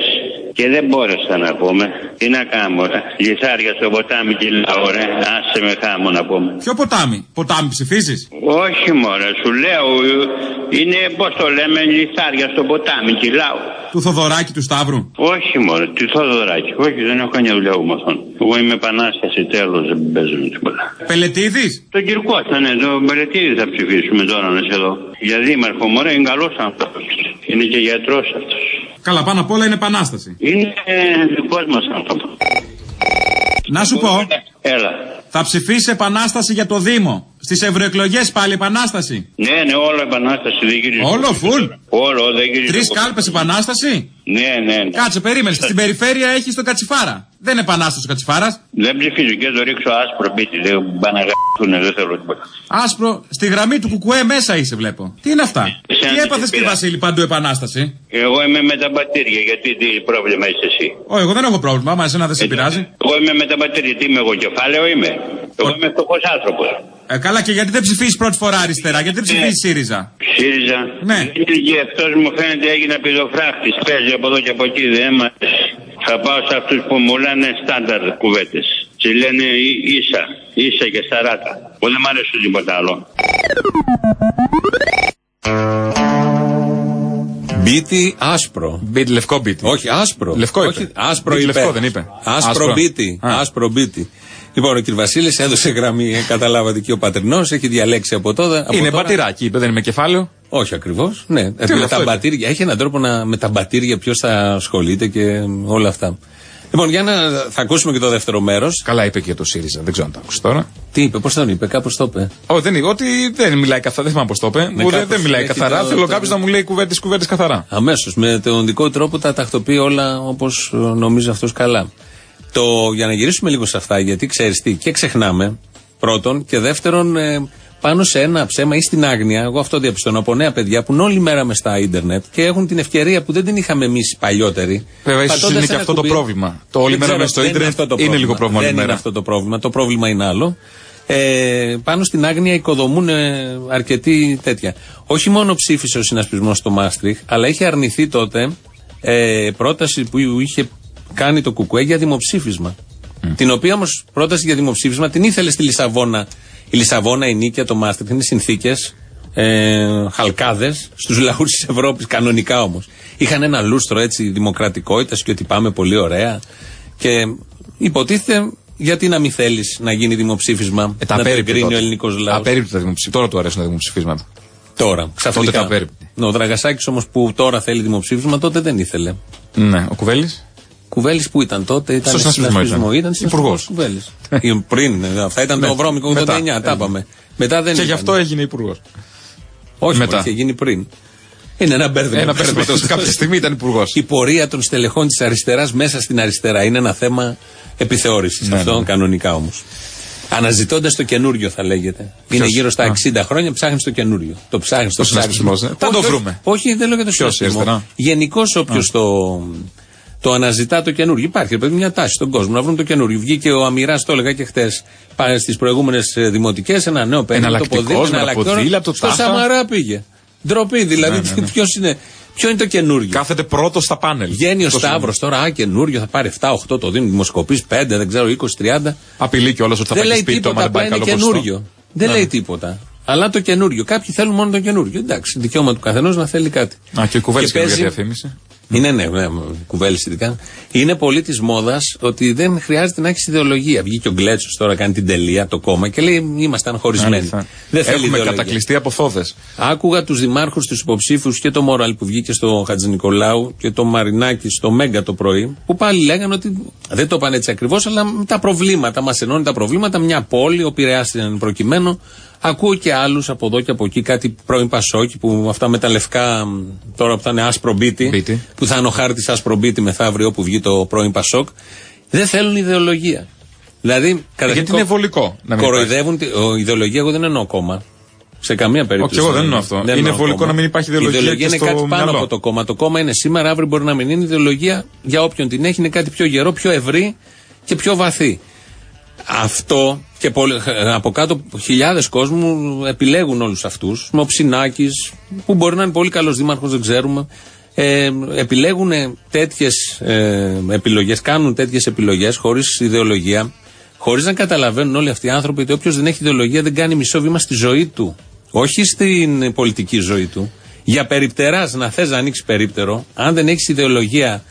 και δεν μπόρεσα να πούμε. Τι να κάνω, ρε. Λιθάρια στο ποτάμι κυλάω, ρε. Άσε με χάμω να πούμε. Ποιο ποτάμι? Ποτάμι ψηφίζεις? Όχι, μωρέ, σου λέω. Είναι, πώς το λέμε, λιθάρια στο ποτάμι κυλάω. Του Θοδωράκη του Σταύρου? Όχι, μωρέ, του Θοδωράκη. Όχι, δεν έχω κανένα δουλειά με αυτόν. Εγώ είμαι επανάσταση, τέλος, δεν παίζω με τίποτα. Πελετίδης? Τον Κυρκώστα, ναι, τον Πελετίδη θα ψηφίσουμε τώρα να είσαι εδώ. Για δήμαρχο, μωρέ, είναι καλός άνθρωπος. Είναι και γιατρός αυτός. Καλά, πάνω απ' όλα είναι επανάσταση. Είναι δικός μας άνθρωπος. Να σου πω. Έλα. Θα ψηφίσει επανάσταση για το Δήμο. Στις ευρωεκλογές πάλι επανάσταση. Ναι, όλο επανάσταση. Όλο, φουλ. Όλο, δεν γυρίζει. 3 κάλπες επανάσταση. Ναι. Κάτσε, περίμενε. Στην περιφέρεια έχει τον Κατσιφάρα. Δεν είναι επανάσταση ο Κατσιφάρας. Δεν ψηφίζω και το ρίξω άσπρο μπίτι. Δεν παναγαπτούν, δεν θέλω τίποτα. Άσπρο, στη γραμμή του Κουκουέ μέσα είσαι, βλέπω. Τι είναι αυτά? Τι έπαθες και Βασίλη παντού επανάσταση? Εγώ είμαι με τα μπατήρια, γιατί τι πρόβλημα είσαι εσύ? Όχι, εγώ δεν έχω πρόβλημα, μα εσένα δεν σε πειράζει. Εγώ είμαι με τα μπατήρια, τι είμαι εγώ, κεφάλαιο είμαι. Εγώ είμαι φτωχός άνθρωπος. Καλά, και γιατί δεν ψηφίσεις πρώτη φορά αριστερά, γιατί δεν ψηφίσεις ΣΥΡΙΖΑ? ΣΥΡΙΖΑ. Ναι. Και αυτός μου φαίνεται έγινε πηδοφράχτης, παίζει από εδώ και από εκεί, δεν μας. Θα πάω σε αυτούς που μου λένε στάνταρ κουβέντες. Και λένε ίσα και σταράτα. Εγώ δεν μ' αρέσει τίποτα άλλο. Μπίτι άσπρο. Μπίτι, λευκό μπίτι. Όχι, άσπρο. Λευκό είπε. Όχι, άσπρο μπίτι, είπε. Λευκό δεν είπε. Άσπρο μπίτι. Άσπρο μπίτι. Λοιπόν, ο κ. Βασίλης έδωσε γραμμή, καταλάβατε, και ο πατρινός έχει διαλέξει από τότε. Είναι μπατηράκι, είπε, δεν είναι κεφάλαιο. Όχι ακριβώς. Ναι, με τα μπατήρια. Έχει έναν τρόπο με τα μπατήρια ποιος θα ασχολείται και όλα αυτά. Λοιπόν, θα ακούσουμε και το δεύτερο μέρος. Καλά είπε και το ΣΥΡΙΖΑ, δεν ξέρω αν το άκουσε τώρα. Τι είπε, πώς τον είπε, κάπως το είπε. Ότι δεν μιλάει καθαρά, δεν θυμάμαι πώς το είπε. Δεν μιλάει καθαρά. Θέλω κάποιος να μου λέει κουβέντες καθαρά. Αμέσως, με τον δικό τρόπο τα τακτοποιεί όλα όπως νομίζει αυτός καλά. Για να γυρίσουμε λίγο σε αυτά, γιατί ξέρεις τι, και ξεχνάμε πρώτον, και δεύτερον, πάνω σε ένα ψέμα ή στην άγνοια, εγώ αυτό διαπιστώνω από νέα παιδιά που είναι όλη μέρα μες στα ίντερνετ και έχουν την ευκαιρία που δεν την είχαμε εμείς παλιότεροι. Βέβαια, ίσως είναι και αυτό το πρόβλημα. Το όλη μέρα μες στο ίντερνετ είναι λίγο πρόβλημα. Δεν είναι αυτό το πρόβλημα. Το πρόβλημα είναι άλλο. Πάνω στην άγνοια οικοδομούν αρκετοί τέτοια. Όχι μόνο ψήφισε ο συνασπισμός στο Μάστριχ, αλλά είχε αρνηθεί τότε πρόταση που είχε κάνει το Κουκουέ για δημοψήφισμα. Την οποία όμως πρόταση για δημοψήφισμα την ήθελε στη Λισαβόνα. Η Λισαβόνα, η Νίκαια, το Μάστριχ είναι συνθήκες, χαλκάδες στους λαούς της Ευρώπης, κανονικά όμως. Είχαν ένα λούστρο έτσι δημοκρατικότητας και ότι πάμε πολύ ωραία. Και υποτίθεται, γιατί να μην θέλεις να γίνει δημοψήφισμα, να το εγκρίνει ο ελληνικός λαός. Απέριπτα δημοψήφισμα. Τώρα του αρέσουν τα δημοψηφίσματα. Τώρα, ξαφνικά. Ο Δραγασάκης όμως που τώρα θέλει δημοψήφισμα, τότε δεν ήθελε. Ναι, ο Κουβέλης. Κουβέλης που ήταν τότε, ήταν στο συνασπισμό. Ήταν υπουργός. Κουβέλης. Πριν, αυτά ήταν το βρώμικο 89, τα είπαμε. Μετά δεν. Και γι' αυτό έγινε υπουργός. Όχι, μετά. Είχε γίνει πριν. Είναι ένα μπέρδεμα. Κάποια στιγμή ήταν υπουργός. Η πορεία των στελεχών της αριστεράς μέσα στην αριστερά είναι ένα θέμα επιθεώρησης. Αυτό κανονικά όμως. Αναζητώντας το καινούριο, θα λέγεται. Είναι γύρω στα 60 χρόνια, ψάχνεις το καινούριο. Το ψάχνεις, το συνασπισμό. Θα το βρούμε. Όχι, δεν λέω για το συνασπισμό. Γενικώς όποιος το αναζητά το καινούριο. Υπάρχει μια τάση στον κόσμο να βρουν το καινούριο. Βγήκε ο Αμυράς, το έλεγα και χτες, στις προηγούμενες δημοτικές, ένα νέο ποδήλατο. Στο Σαμαρά πήγε. Ντροπή δηλαδή. Ποιο είναι το καινούριο? Κάθεται πρώτο στα πάνελ. Βγαίνει ο Σταύρος τώρα, καινούριο, θα πάρει 7-8, το δίνουν δημοσκοπήσεις, 5, δεν ξέρω, 20-30. Απειλεί κιόλας ότι θα πάει σπίτι το απλά είναι καινούριο. Δεν λέει τίποτα. Αλλά το καινούριο. Κάποιοι θέλουν μόνο το καινούριο. Εντάξει, δικαίωμα του καθενός να θέλει κάτι. Και ο Κουβέλης και για διαφήμιση. Είναι, ναι, Κουβέλης ειδικά. Είναι πολύ της μόδας ότι δεν χρειάζεται να έχεις ιδεολογία. Βγήκε ο Γκλέτσος τώρα, κάνει την τελεία, το κόμμα και λέει: ήμασταν χωρισμένοι. Δεν θέλει ιδεολογία. Κατακλειστεί από φόδες. Άκουγα τους δημάρχους, τους υποψήφιους και το Μόραλ που βγήκε στο Χατζηνικολάου και το Μαρινάκη στο Μέγκα το πρωί, που πάλι λέγανε ότι δεν το είπαν έτσι ακριβώς, αλλά τα προβλήματα μας ενώνει τα προβλήματα. Μια πόλη, ο Πειραιάς είναι προκειμένου. Ακούω και άλλους από εδώ και από εκεί, κάτι πρώην Πασόκι που αυτά με τα λευκά, τώρα που θα είναι άσπρο μπίτι, που θα είναι ο χάρτης άσπρο μπίτι μεθαύριο όπου βγει το πρώην Πασόκ, δεν θέλουν ιδεολογία. Δηλαδή, γιατί είναι βολικό. Κοροϊδεύουν. Ιδεολογία, εγώ δεν εννοώ κόμμα. Σε καμία περίπτωση. Όχι, εγώ δεν εννοώ αυτό. Είναι βολικό να μην υπάρχει ιδεολογία. Η ιδεολογία είναι κάτι πάνω από το κόμμα. Το κόμμα είναι σήμερα, αύριο μπορεί να μην είναι. Η ιδεολογία για όποιον την έχει είναι κάτι πιο γερό, πιο ευρύ και πιο βαθύ. Αυτό και από κάτω χιλιάδες κόσμου επιλέγουν όλους αυτούς. Με ο Ψινάκης, που μπορεί να είναι πολύ καλός δήμαρχος, δεν ξέρουμε. Επιλέγουν τέτοιες επιλογές, κάνουν τέτοιες επιλογές χωρίς ιδεολογία, χωρίς να καταλαβαίνουν όλοι αυτοί οι άνθρωποι ότι όποιος δεν έχει ιδεολογία δεν κάνει μισό βήμα στη ζωή του. Όχι στην πολιτική ζωή του. Για περιπτεράς, να θες να ανοίξεις περίπτερο, αν δεν έχεις ιδεολογία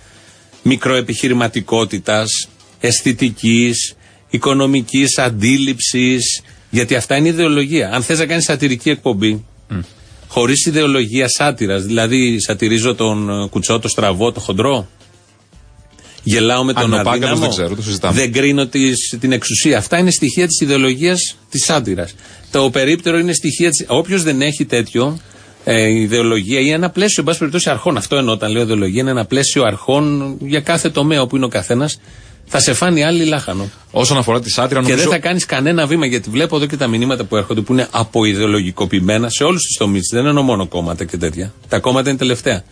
μικροεπιχειρηματικότητας, αισθητικής, οικονομικής αντίληψης, γιατί αυτά είναι ιδεολογία. Αν θες να κάνεις σατυρική εκπομπή, χωρίς ιδεολογία σάτυρας, δηλαδή σατυρίζω τον κουτσό, το στραβό, το χοντρό, γελάω με τον αδύναμο, δεν κρίνω την εξουσία. Αυτά είναι στοιχεία της ιδεολογίας της σάτυρας. Το περίπτερο είναι στοιχεία της. Όποιος δεν έχει τέτοιο ιδεολογία ή ένα πλαίσιο, εν πάση περιπτώσει, αρχών. Αυτό εννοώ όταν λέω ιδεολογία, είναι ένα πλαίσιο αρχών για κάθε τομέα όπου είναι ο καθένας. Θα σε φάνει άλλη λάχανο. Όσον αφορά τη σάτυρα, νομίζω. Και δεν θα κάνεις κανένα βήμα, γιατί βλέπω εδώ και τα μηνύματα που έρχονται που είναι αποειδεολογικοποιημένα σε όλους τους τομείς. Δεν εννοώ μόνο κόμματα και τέτοια. Τα κόμματα είναι τελευταία.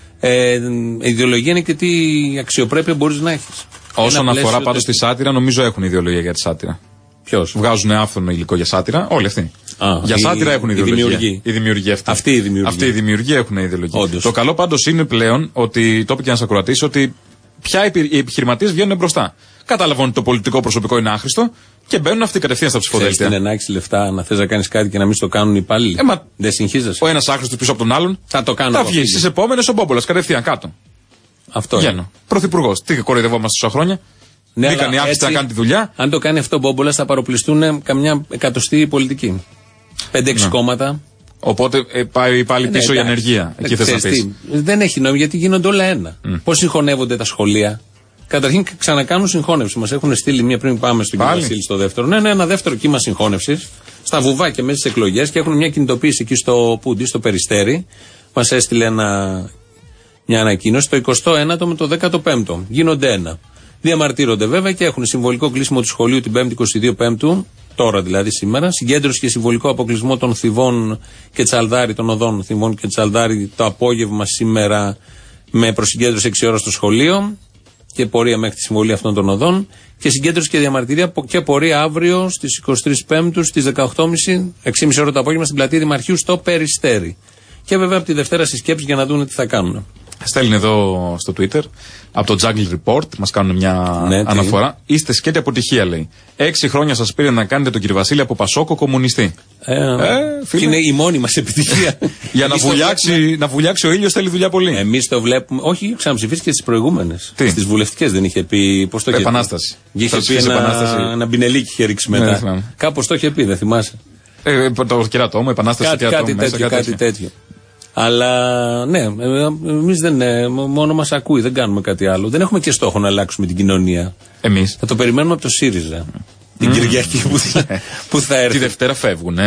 Η ιδεολογία είναι και τι αξιοπρέπεια μπορείς να έχεις. Όσον αφορά πάντως τη σάτυρα, νομίζω έχουν ιδεολογία για τη σάτυρα. Ποιος? Βγάζουν άφθονο υλικό για σάτυρα, όλοι αυτοί. Για σάτυρα έχουν ιδεολογία. Οι δημιουργοί αυτοί. Αυτοί οι δημιουργοί έχουν ιδεολογία. Όντως. Το καλό πάντως είναι πλέον ότι, το είπε και ένας ακροατής, ότι πια οι επιχειρηματίες βγαίνουν μπροστά. Καταλαβαίνουν ότι το πολιτικό προσωπικό είναι άχρηστο και μπαίνουν αυτοί κατευθείαν στα ψηφοδέλτια. Είναι να έχεις λεφτά, να θες να κάνεις κάτι και να μην το κάνουν οι υπάλληλοι. Δεν συγχύζεσαι. Ο ένας άχρηστος πίσω από τον άλλον θα το κάνω. Θα βγει στις επόμενες ο Μπόμπολας κατευθείαν κάτω. Αυτό είναι. Πρωθυπουργός. Τι κοροϊδευόμαστε τόσα χρόνια. Ναι, μπήκαν οι άχρηστοι να κάνουν τη δουλειά. Αν το κάνει αυτό ο Μπόμπολας θα παροπλιστούν καμιά εκατοστή πολιτική. 5-6 κόμματα. Οπότε πάει πάλι πίσω η ανεργία. Εκεί θες να πεις. Δεν έχει νόημα γιατί γίνονται όλα ένα. Πώς συγχωνεύονται τα σχολεία. Καταρχήν ξανακάνουν συγχώνευση. Μας έχουν στείλει μία πριν πάμε στον κύριο Βασίλη στο δεύτερο. Ναι, ένα δεύτερο κύμα συγχώνευσης. Στα βουβάκια μέσα στις εκλογές και έχουν μια κινητοποίηση εκεί στο Πούντι, στο Περιστέρι. Μας έστειλε μια ανακοίνωση. Το 29ο με το 15ο. Γίνονται ένα. Διαμαρτύρονται βέβαια και έχουν συμβολικό κλείσιμο του σχολείου την 5η 22 Πέμπτου. Τώρα δηλαδή σήμερα. Συγκέντρωση και συμβολικό αποκλεισμό των Θηβών και Τσαλδάρι, των οδών Θηβών και Τσαλδάρι το απόγευμα σήμερα με προσυγκέντρωση 6 ώρα στο σχολείο. Και πορεία μέχρι τη συμβολή αυτών των οδών και συγκέντρωση και διαμαρτυρία και πορεία αύριο στις 23 Πέμπτου στις 18.30, 6.30 ώρα το απόγευμα στην πλατεία Δημαρχείου στο Περιστέρι. Και βέβαια από τη Δευτέρα συσκέψεις για να δουν τι θα κάνουν. Στέλνει εδώ στο Twitter από το Jungle Report, μας κάνουν μια αναφορά. Είστε σκέτη αποτυχία, λέει. 6 χρόνια σας πήρε να κάνετε τον κύριο Βασίλη από Πασόκο κομμουνιστή. Είναι η μόνη μας επιτυχία. Για να βουλιάξει ο ήλιος θέλει δουλειά πολύ. Εμείς το βλέπουμε. Όχι, ξαναψηφίσει και στις προηγούμενες. Στις βουλευτικές δεν είχε πει. Πώς το είχε Επανάσταση. Είχε πει ένα μπινελίκι είχε ρίξει μετά. Κάπως το είχε πει, δεν θυμάσαι. Το κερατό μου, επανάσταση κάτι τέτοιο. Αλλά ναι, εμείς μόνο μας ακούει, δεν κάνουμε κάτι άλλο. Δεν έχουμε και στόχο να αλλάξουμε την κοινωνία. Εμείς. Θα το περιμένουμε από το ΣΥΡΙΖΑ. Την Κυριακή που θα έρθει. Τη Δευτέρα φεύγουν,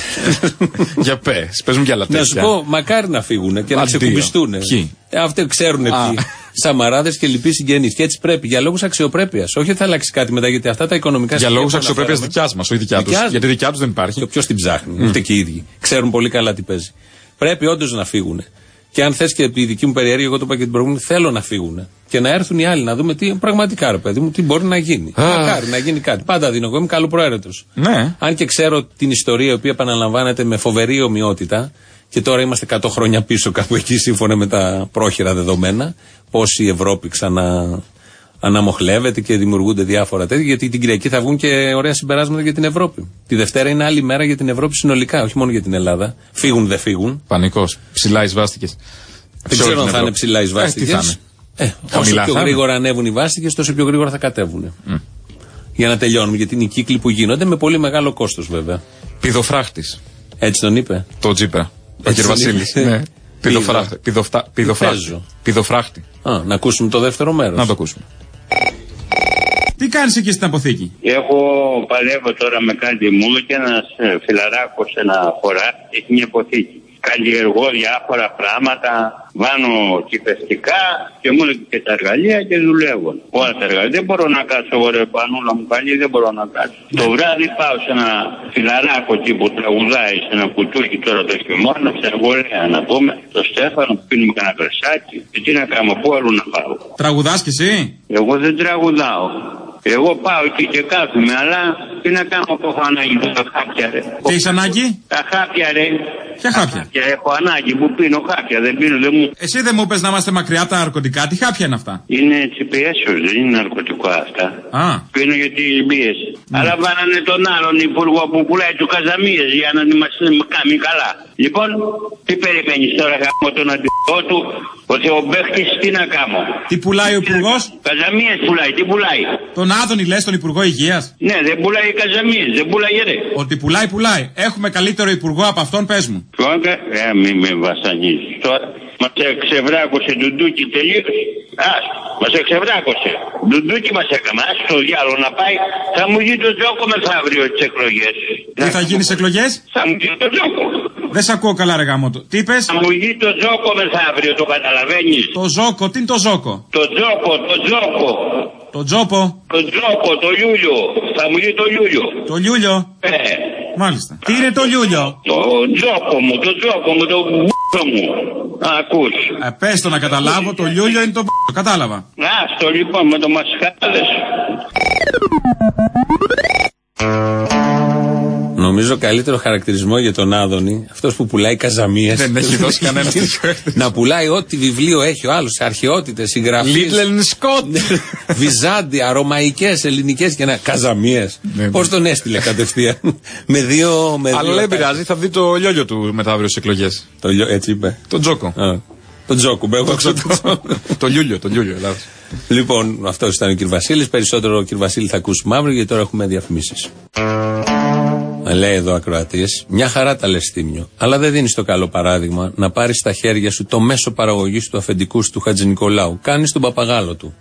Για παίζουν κι άλλα τέτοια. Να σου πω, μακάρι να φύγουν και να ξεκουμπιστούν. Αυτοί ξέρουν ποιοι. Σαμαράδες και λοιποί συγγενείς. Και έτσι πρέπει, για λόγους αξιοπρέπειας. Όχι ότι θα αλλάξει κάτι μετά, γιατί αυτά τα οικονομικά για λόγους αξιοπρέπειας δικιάς μας, όχι δικιά τους. Γιατί δικιά τους δεν υπάρχει. Ποιος την ψάχνει, ούτε και οι ίδιοι. Ξέρουν πολύ καλά τι παίζει. Πρέπει όντως να φύγουν. Και αν θες και τη δική μου περιέργεια, εγώ το είπα και την προηγούμενη, θέλω να φύγουν. Και να έρθουν οι άλλοι να δούμε τι πραγματικά, ρε παιδί μου, τι μπορεί να γίνει. Μακάρι να γίνει κάτι. Πάντα δίνω εγώ, είμαι καλοπροαίρετος. Ναι. Αν και ξέρω την ιστορία η οποία επαναλαμβάνεται με φοβερή ομοιότητα, και τώρα είμαστε 100 χρόνια πίσω κάπου εκεί, σύμφωνα με τα πρόχειρα δεδομένα, πώς η Ευρώπη αναμοχλεύεται και δημιουργούνται διάφορα τέτοια, γιατί την Κυριακή θα βγουν και ωραία συμπεράσματα για την Ευρώπη. Τη Δευτέρα είναι άλλη μέρα για την Ευρώπη συνολικά, όχι μόνο για την Ελλάδα. Φύγουν, δεν φύγουν. Πανικός. Ψηλά οι βάστηκες. Δεν ξέρω αν θα είναι ψηλά οι βάστηκες. Όσο πιο γρήγορα ανέβουν οι βάστηκες, τόσο πιο γρήγορα θα κατέβουν. Για να τελειώνουμε, γιατί είναι οι κύκλοι που γίνονται με πολύ μεγάλο κόστος βέβαια. Πηδοφράχτης. Έτσι τον είπε. Το Τζίπρα. Ο κ. Βασίλης. Πηδοφράχτη. Να ακούσουμε το δεύτερο μέρος. Να το ακούσουμε. Τι κάνεις εκεί στην αποθήκη? Παλεύω τώρα με κάτι μούλο και ένας φιλαράκος ένα φορά έχει μια αποθήκη. Καλλιεργώ διάφορα πράγματα, βάνω κυπευτικά και μόνο και τα εργαλεία και δουλεύω. Όλα τα εργαλεία. Δεν μπορώ να κάτσω εγώ ρε πανούλα μου καλή, δεν μπορώ να κάτσω. Το βράδυ πάω σε ένα φιλαράκο εκεί που τραγουδάει σε ένα κουτούκι τώρα το χειμώνα, σε εργολέα να πούμε, το Στέφανο που πίνουμε κανένα κρεσάκι. Και τι να κάνω, πού αλλού να πάω. Τραγουδάς κι εσύ? Εγώ δεν τραγουδάω. Εγώ πάω εκεί και κάθομαι, αλλά τι να κάνω που έχω ανάγκη τα χάπια, ρε. Τι έχεις ανάγκη? Τα χάπια, ρε. Ποια χάπια? Έχω ανάγκη που πίνω χάπια, δεν πίνω, δεν μου. Εσύ δεν μου πες να είμαστε μακριά από τα ναρκωτικά, τι χάπια είναι αυτά? Είναι τσιπιέσιος, δεν είναι ναρκωτικό αυτά. Πίνω για τη πίεση. Αλλά βάλανε τον άλλον υπουργό που πουλάει του καζαμίες για να μας κάνει καλά. Λοιπόν, τι περιμένεις τώρα γάμο τον αντιπρό του, ότι ο παίχτης τι να κάνω. Τι πουλάει ο υπουργός? Καζαμίες πουλάει, τι πουλάει. Τον Άδωνη λες, τον Υπουργό Υγείας? Ναι, δεν πουλάει καζαμίες, δεν πουλάει ρε. Ότι πουλάει. Έχουμε καλύτερο υπουργό από αυτόν, πες μου. Μη με βασανίζεις τώρα. Μας εξευράκωσε Ντουντούκι τελείως. Μας εξευράκωσε. Ντουντούκι μας έκαμε. Ας το διάλογο να πάει. Θα μου γίνει το τζόκο μεθαύριο τις εκλογές. Τι θα γίνει στις εκλογές? Θα μου γίνει το τζόκο. Δεν σ' ακούω καλά, ρε γαμότο. Τι είπες? Θα μου γίνει το τζόκο μεθαύριο, το καταλαβαίνεις? Το ζόκο, τι είναι το ζόκο? Το τζόκο. Το τζόπο. Το τζόκο, το λιούλιο. Θα μου γίνει το λιούλιο. Το λιούλιο. Μάλιστα. Τι είναι το λιούλιο? Το τζόκο μου, το μπ***ο μου. Ακούς. Πες το να καταλάβω, το λιούλιο είναι το μπ***ο. Κατάλαβα. Άστο λοιπόν με το μασχάλες. Νομίζω καλύτερο χαρακτηρισμό για τον Άδωνη, αυτός που πουλάει καζαμίες. Δεν έχει δώσει κανένα τέτοιο. Να πουλάει ό,τι βιβλίο έχει ο άλλος, αρχαιότητες, συγγραφείς. Λίτλεν Σκότ. Βυζάντια, ρωμαϊκές, ελληνικές και καζαμίες. Πώς τον έστειλε κατευθείαν. Με δύο. Αλλά δεν πειράζει, θα δει το λιόλιο του μετά αύριο στις εκλογές. Έτσι είπε. Το τζόκο. Το τζόκο, το λιούλιο, Ελλάδος. Λοιπόν, αυτό ήταν ο κ. Βασίλης. Περισσότερο ο κ. Βασίλη θα ακούσουμε αύριο, γιατί τώρα έχουμε διαφημίσεις. Λέει εδώ ακροατής, μια χαρά τα λες, Θήμιο, αλλά δεν δίνεις το καλό παράδειγμα να πάρεις στα χέρια σου το μέσο παραγωγής του αφεντικού του Χατζηνικολάου. Κάνεις τον παπαγάλο του.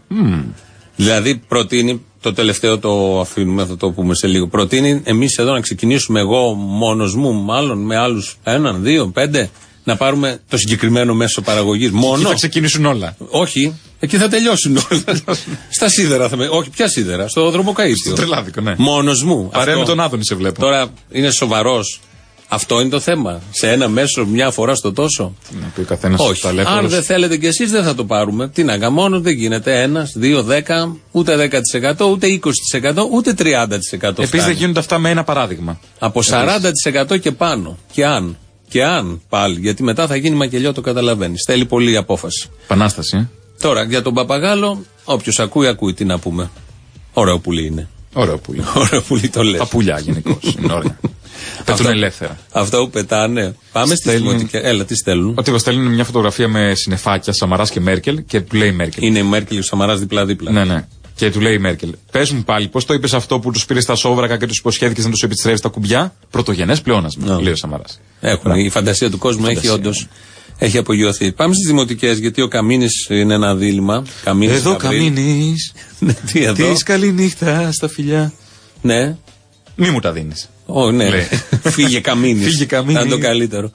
Δηλαδή προτείνει, το τελευταίο το αφήνουμε, θα το πούμε σε λίγο. Προτείνει εμείς εδώ να ξεκινήσουμε, εγώ μόνος μου, μάλλον με άλλους 1, 2, 5, να πάρουμε το συγκεκριμένο μέσο παραγωγής. Μόνο. Εκεί θα ξεκινήσουν όλα. Όχι, εκεί θα τελειώσουν όλα. Στα σίδερα θα με. Όχι, ποια σίδερα, στο δρομοκαΐτιο. Στο Τρελάδικο, ναι. Μόνος μου. Παρέα με τον Άδωνη σε βλέπω. Τώρα είναι σοβαρός. Αυτό είναι το θέμα. Σε ένα μέσο, μια φορά στο τόσο. Να πει ο καθένας. Όχι. Αν δεν θέλετε κι εσείς, δεν θα το πάρουμε. Τι να κάνω, δεν γίνεται 1, 2, 10, ούτε 10%, ούτε 20%, ούτε 30%. Επίσης δεν γίνονται αυτά με ένα παράδειγμα. Από 40% και πάνω. Και αν πάλι, γιατί μετά θα γίνει μακελιό, το καταλαβαίνεις. Θέλει πολύ απόφαση. Επανάσταση. Τώρα για τον παπαγάλο, όποιος ακούει, τι να πούμε. Ωραίο πουλί είναι. Ωραίο πουλί. Ωραίο πουλί το λες. Τα πουλιά γενικώς. Είναι ωραία. Πετούν ελεύθερα. Αυτό που πετάνε. Πάμε στη δημοτική. Έλα, τι στέλνουν. Ότι στέλνουν μια φωτογραφία με συννεφάκια Σαμαράς και Μέρκελ και του λέει Μέρκελ. Είναι η Μέρκελ και ο Σαμαράς δίπλα-δίπλα. Ναι. Και του λέει η Μέρκελ, πες μου πάλι, πώς το είπες αυτό που τους πήρες στα σόβρακα και τους υποσχέθηκες να τους επιστρέψεις τα κουμπιά? Πρωτογενές πλεόνασμα, λέει ο Σαμαράς. Η φαντασία του κόσμου έχει όντως. Έχει απογειωθεί. Πάμε στις δημοτικές, γιατί ο Καμίνης είναι ένα δίλημμα. Εδώ Καμίνης. Τι εδώ? Της καληνύχτα στα φιλιά. Ναι. Μη μου τα δίνεις. Ναι. Φύγε Καμίνης. Φύγε Καμίνης. Ήταν το καλύτερο.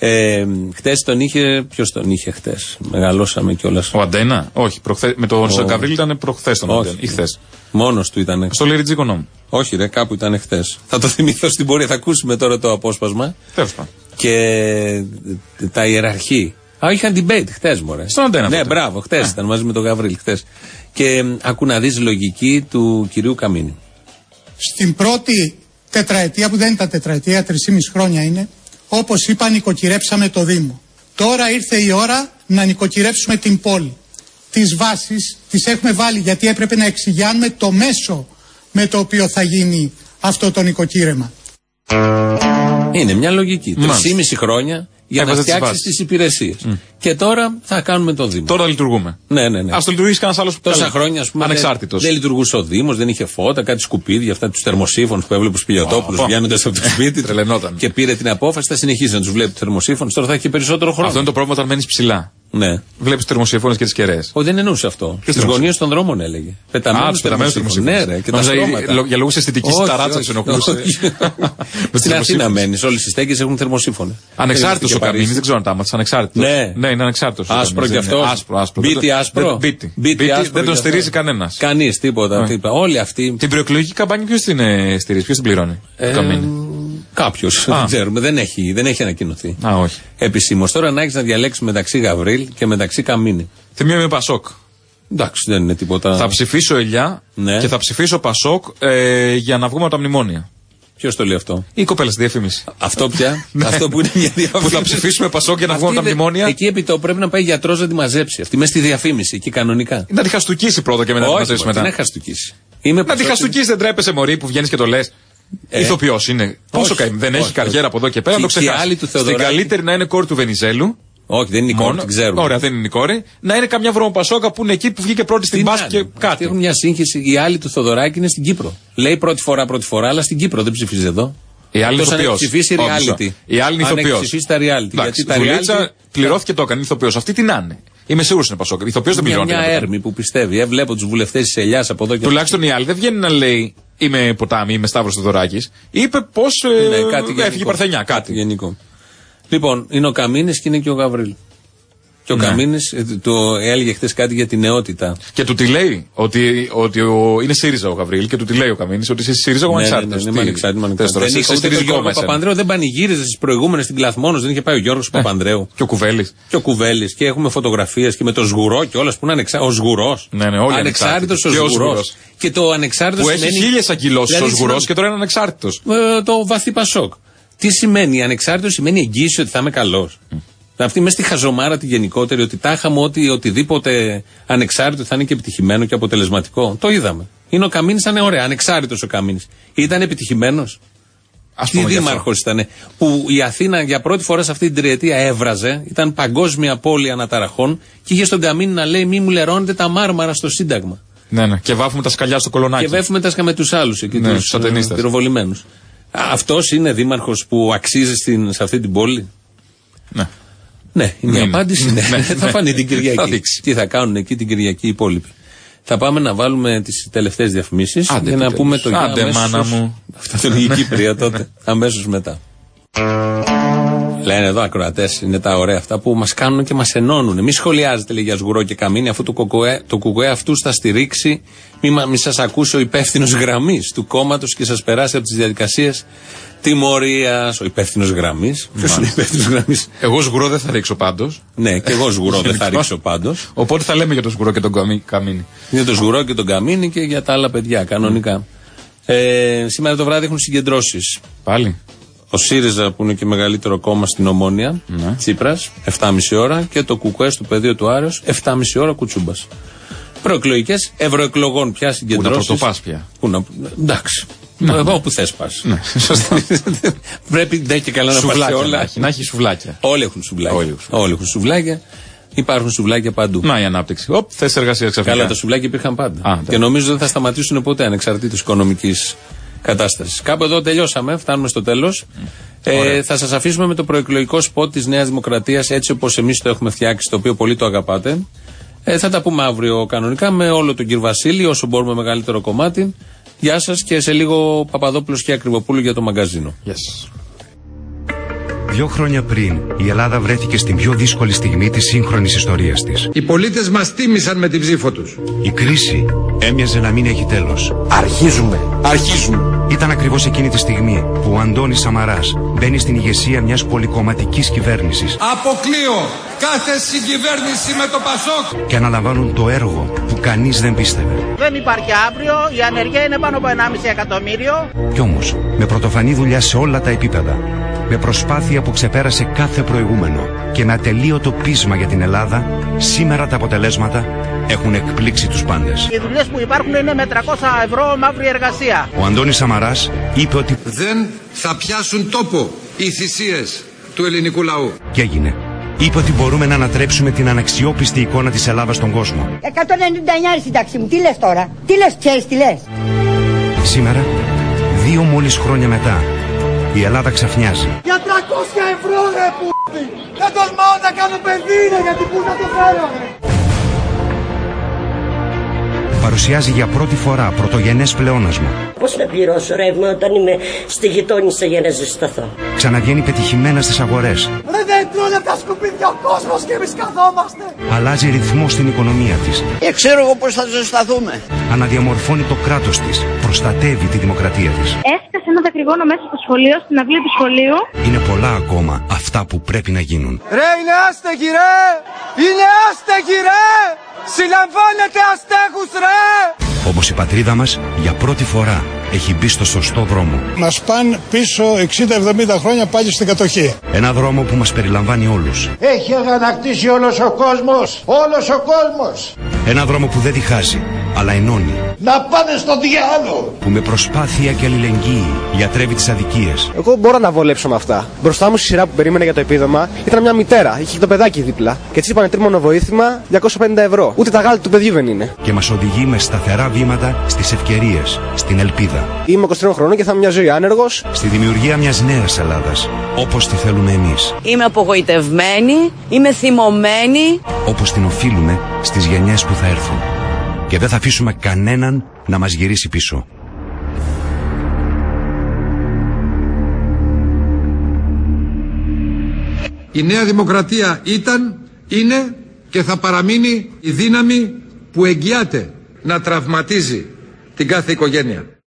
Χτες τον είχε. Ποιος τον είχε χτες? Μεγαλώσαμε κιόλας. Ο Αντένα? Όχι. Με τον Γκαβρίλ ήταν προχθές τον Αντένα. Ή χθες. Μόνος του ήταν. Στο Λυριτζίκο νόμο. Όχι, ρε, κάπου ήταν χτες. Θα το θυμηθώ στην πορεία. Θα ακούσουμε τώρα το απόσπασμα. Τέλος πάντων. Και τα ιεραρχεί. Είχαν debate χτες, μωρέ. Στον Αντένα. Ναι, μπράβο, χτες ήταν μαζί με τον Γαβρίλ. Χτες. Και ακού να δεις λογική του κυρίου Καμίνη. Στην πρώτη τετραετία, που δεν ήταν τετραετία, 3,5 χρόνια είναι, όπως είπα, νοικοκυρέψαμε το Δήμο. Τώρα ήρθε η ώρα να νοικοκυρέψουμε την πόλη. Τις βάσεις τις έχουμε βάλει, γιατί έπρεπε να εξηγιάνουμε το μέσο με το οποίο θα γίνει αυτό το νοικοκύρεμα. Είναι μια λογική. 3,5 χρόνια για να φτιάξεις τις υπηρεσίες. Και τώρα θα κάνουμε το Δήμο. Τώρα λειτουργούμε. Ναι. Ας το λειτουργήσει κανένας άλλος που τόσα χρόνια, ας πούμε, ανεξάρτητος. Δεν λειτουργούσε ο Δήμος, δεν είχε φώτα, κάτι σκουπίδια, αυτά τους θερμοσύφωνους που έβλεπε τους Πιλιοτόπουλους βγαίνοντας από το σπίτι. Τρελαινόταν. Και πήρε την απόφαση, θα συνεχίσει να τους βλέπει τους θερμοσύφωνους. Τώρα θα έχει και περισσότερο χρόνο. Αυτό είναι το πρόβλημα όταν μένεις ψηλά. Ναι. Βλέπεις θερμοσύφωνες και τις κεραίες. Όχι, δεν εννοούσε αυτό. Στις γωνίες των δρόμων έλεγε. Πεταμένους θερμοσύφωνους. Ναι, ρε, και τα στρώματα. Για λόγους αισθητικής ταράτσα τους ενοχλούσε. Στην Αθήνα μένεις, όλες οι στέγες έχουν θερμοσύφωνα. Ανεξάρτητος ο Καμίνης, δεν ξέρω αν τα μάθεις. Ανεξάρτητος. Ναι, είναι ανεξάρτητος. Άσπρο κι αυτό. Μπίτι άσπρο. Δεν τον στηρίζει κανένας. Κανείς, τίποτα. Όλοι αυτοί. Την προεκλογική καμπάνια ποιος την στηρίζει, ποιος την πληρώνει? Κάποιος, δεν ξέρουμε, δεν έχει ανακοινωθεί. Όχι. Επισήμως. Τώρα να έχεις να διαλέξεις μεταξύ Γαβρίλ και μεταξύ Καμίνη. Θυμάμαι με Πασόκ. Εντάξει, δεν είναι τίποτα. Θα ψηφίσω Ελιά και θα ψηφίσω Πασόκ για να βγούμε από τα μνημόνια. Ποιος το λέει αυτό? Η κοπέλα στη διαφήμιση. Αυτό πια. Αυτό που είναι μια διαφήμιση. Που θα ψηφίσουμε Πασόκ για να βγούμε από τα μνημόνια. Εκεί επί το πρέπει να πάει γιατρός να τη μαζέψει. Αυτή μέσα στη διαφήμιση, εκεί κανονικά. Να τη χαστουκίσει πρώτα και μετά να τη μαζέψει μετά. Να χαστουκίσει. Να τη χαστουκίσει, δεν τρέπεσαι μωρή που βγαίνει και το λες. Ηθοποιός είναι. Πόσο δεν έχει καριέρα από εδώ και πέρα, να το ξεχάσει. Στην καλύτερη να είναι κόρη του Βενιζέλου. Όχι, δεν είναι η κόρη, την ξέρουμε. Ωραία, δεν είναι η κόρη. Να είναι καμιά βρωμοπασόκα που είναι εκεί που βγήκε πρώτη στην Πάσχη και κάτι. Έχουν μια σύγχυση. Η άλλη του Θοδωράκη είναι στην Κύπρο. Λέει πρώτη φορά, αλλά στην Κύπρο δεν ψηφίζει εδώ. Η άλλη είναι ηθοποιός. Ψηφίσει reality. Η άλλη είναι ηθοποιός. Ψηφίσει τα reality. Γιατί τα reality πληρώθηκε το έκανε ηθοποιός. Αυτή τι να είναι. Είμαι σίγουρος είναι Πασόκ. Ηθοποιός δεν πληρώνει. Μια έρμη που πιστεύει. Βλέπω τους βουλευτές της Ελιάς από εδώ και τουλάχιστον η άλλη δεν βγαίνει να λέει είμαι ποτάμι, είμαι Σταύρος Θοδωράκης. Είπε πως έφυγε η Παρθενιά. Κάτι γενικό. Λοιπόν, είναι ο Καμίνης και είναι και ο Γαβρίλ. Και ο Καμίνης έλεγε χθες κάτι για τη νεότητα. Και του τι λέει, ότι είναι ΣΥΡΙΖΑ ο Γαβρίλ και του τι λέει ο Καμίνης, ότι είσαι ΣΥΡΙΖΑ ο ανεξάρτητος. Δεν είχε ούτε τον Γιώργο Παπανδρέου, δεν πανηγύριζε στις προηγούμενες στην Κλαθμόνος, δεν είχε πάει ο Γιώργος Παπανδρέου. Και ο Κουβέλης. Και έχουμε φωτογραφίες και με το Σγουρό και όλας που είναι ο Σγουρός. Ανεξάρτητος ο Σγουρός. Και το ανεξάρτητος που έχει 1000 αγκυλώσεις ο Σγουρός και τώρα είναι ανεξάρτητος. Το βαθύ Πασόκ. Τι σημαίνει ανεξάρτητος? Σημαίνει εγγύηση ότι θα είμαι καλός. Αυτή μέσα στη χαζομάρα τη γενικότερη, ότι τάχαμε ότι οτιδήποτε ανεξάρτητο θα είναι και επιτυχημένο και αποτελεσματικό. Το είδαμε. Είναι ο Καμίνης, ήταν ωραία, ανεξάρτητος ο Καμίνης. Ήταν επιτυχημένος. Τι δήμαρχος ήταν. Που η Αθήνα για πρώτη φορά σε αυτή την τριετία έβραζε, ήταν παγκόσμια πόλη αναταραχών και είχε στον Καμίνη να λέει: μη μου λερώνετε τα μάρμαρα στο Σύνταγμα. Ναι. Και βάφουμε τα σκαλιά στο κολονάκι. Και βάφουμε τα σκαλιά με τους άλλους εκεί, τους πυροβολημένους. Αυτός είναι δήμαρχος που αξίζει σε αυτή την πόλη. Ναι, είναι η απάντηση. Θα φανεί την Κυριακή. Τι θα κάνουν εκεί την Κυριακή οι υπόλοιποι. Θα πάμε να βάλουμε τις τελευταίες διαφημίσεις για να πούμε το γεια. Άντε μάνα μου. Αυτά ήταν η Κύπρια τότε. Αμέσως μετά. Λένε εδώ ακροατές, είναι τα ωραία αυτά που μας κάνουν και μας ενώνουν. Μη σχολιάζετε λέει για Σγουρό και Καμίνη, αφού το κουκουέ αυτούς θα στηρίξει. Μη σας ακούσει ο υπεύθυνος γραμμής του κόμματος και σας περάσει από τις διαδικασίες τιμωρίας. Ο υπεύθυνος γραμμής. Ποιος είναι ο υπεύθυνος γραμμής? Εγώ Σγουρό δεν θα ρίξω πάντως. Ναι, και εγώ Σγουρό δεν θα ρίξω πάντως. Οπότε θα λέμε για τον Σγουρό και τον Καμίνη. Για τον Σγουρό και τον Καμίνη και για τα άλλα παιδιά, κανονικά. Σήμερα το βράδυ έχουν συγκεντρώσεις. Πάλι. Ο ΣΥΡΙΖΑ που είναι και μεγαλύτερο κόμμα στην Ομόνια, Τσίπρας, 7,5 ώρα και το ΚΚΕ στο πεδίο του Άρεως, 7,5 ώρα Κουτσούμπας. Προεκλογικές, ευρωεκλογών πια συγκεντρώσεις. Πού να πρωτοπάς πια. Εντάξει. Εδώ όπου θες πας. Πρέπει δεν και καλά να πας σε όλα. Να έχει σουβλάκια. Όλοι έχουν σουβλάκια. Υπάρχουν σουβλάκια παντού. Να η ανάπτυξη. Θέσεις εργασίας ξαφνικά. Καλά, τα σουβλάκια υπήρχαν πάντα. Και νομίζω δεν θα σταματήσουν ποτέ ανεξαρτήτως οικονομικής κατάστασης. Κάπου εδώ τελειώσαμε, φτάνουμε στο τέλος. Θα σας αφήσουμε με το προεκλογικό σποτ της Νέας Δημοκρατίας, έτσι όπως εμείς το έχουμε φτιάξει, το οποίο πολύ το αγαπάτε. Θα τα πούμε αύριο κανονικά με όλο τον κύριο Βασίλη, όσο μπορούμε μεγαλύτερο κομμάτι. Γεια σας και σε λίγο Παπαδόπουλος και Ακριβοπούλου για το μαγκαζίνο. Yes. 2 χρόνια πριν, η Ελλάδα βρέθηκε στην πιο δύσκολη στιγμή της σύγχρονης ιστορίας της. Οι πολίτες μας τίμησαν με την ψήφο τους. Η κρίση έμοιαζε να μην έχει τέλος. Αρχίζουμε. Ήταν ακριβώς εκείνη τη στιγμή που ο Αντώνης Σαμαράς μπαίνει στην ηγεσία μιας πολυκομματικής κυβέρνησης. Αποκλείω κάθε συγκυβέρνηση με το Πασόκ. Και αναλαμβάνουν το έργο που κανείς δεν πίστευε. Δεν υπάρχει αύριο, η ανεργία είναι πάνω από 1,5 εκατομμύριο. Κι όμως, με πρωτοφανή δουλειά σε όλα τα επίπεδα, με προσπάθεια που ξεπέρασε κάθε προηγούμενο και με ατελείωτο πείσμα για την Ελλάδα, σήμερα τα αποτελέσματα έχουν εκπλήξει τους πάντες. Οι δουλειές που υπάρχουν είναι με 300 ευρώ μαύρη εργασία. Ο Αντώνης Σαμαράς είπε ότι δεν θα πιάσουν τόπο οι θυσίες του ελληνικού λαού. Και έγινε. Είπε ότι μπορούμε να ανατρέψουμε την αναξιόπιστη εικόνα της Ελλάδας στον κόσμο. 199 συντάξη μου, τι λες τώρα? Τι λες, ξέρεις τι λες? Σήμερα, 2 μόλις χρόνια μετά, η Ελλάδα ξαφνιάζει. Για 300 ευρώ ρε π***η! Δεν τολμάω να κάνω πενδύνα γιατί πού να το φέρω ρε! Παρουσιάζει για πρώτη φορά πρωτογενές πλεόνασμα. Πώς θα πληρώσω ρεύμα όταν είμαι στη γειτόνισσα για να ζεσταθώ? Ξαναβγαίνει πετυχημένα στις αγορές. Ρε δεν τρώνε τα σκουπίδια ο κόσμος και εμείς καθόμαστε. Αλλάζει ρυθμό στην οικονομία της. Ξέρω εγώ πώς θα ζεσταθούμε. Αναδιαμορφώνει το κράτος της. Προστατεύει τη δημοκρατία της. Έφτασε ένα δακρυγόνο μέσα στο σχολείο, στην αυλή του σχολείου. Είναι πολλά ακόμα αυτά που πρέπει να γίνουν. Ρε είναι άστεγοι ρε! Είναι άστεγοι ρε! Συλλαμβάνετε αστέγους ρε! Όμως η πατρίδα μας για πρώτη φορά έχει μπει στο σωστό δρόμο. Μας πάνε πίσω 60-70 χρόνια πάλι στην κατοχή. Ένα δρόμο που μας περιλαμβάνει όλους. Έχει αγανακτήσει όλος ο κόσμος! Όλος ο κόσμος! Ένα δρόμο που δεν διχάζει, αλλά ενώνει. Να πάνε στον διάλογο! Που με προσπάθεια και αλληλεγγύη γιατρεύει τις αδικίες. Εγώ μπορώ να βολέψω με αυτά. Μπροστά μου στη σειρά που περίμενε για το επίδομα ήταν μια μητέρα, είχε το παιδάκι δίπλα. Και έτσι είπανε τρίμονο βοήθημα 250 ευρώ. Ούτε τα γάλα του παιδιού δεν είναι. Και μας οδηγεί με σταθερά βήματα στις ευκαιρίες, στην ελπίδα. Είμαι 23 χρονών και θα είμαι μια ζωή άνεργος. Στη δημιουργία μιας νέας Ελλάδας, όπως τη θέλουμε εμείς. Είμαι απογοητευμένη, είμαι θυμωμένη. Όπως την οφείλουμε στις γενιές που θα έρθουν. Και δεν θα αφήσουμε κανέναν να μας γυρίσει πίσω. Η Νέα Δημοκρατία ήταν, είναι και θα παραμείνει η δύναμη που εγγυάται να τραυματίζει την κάθε οικογένεια.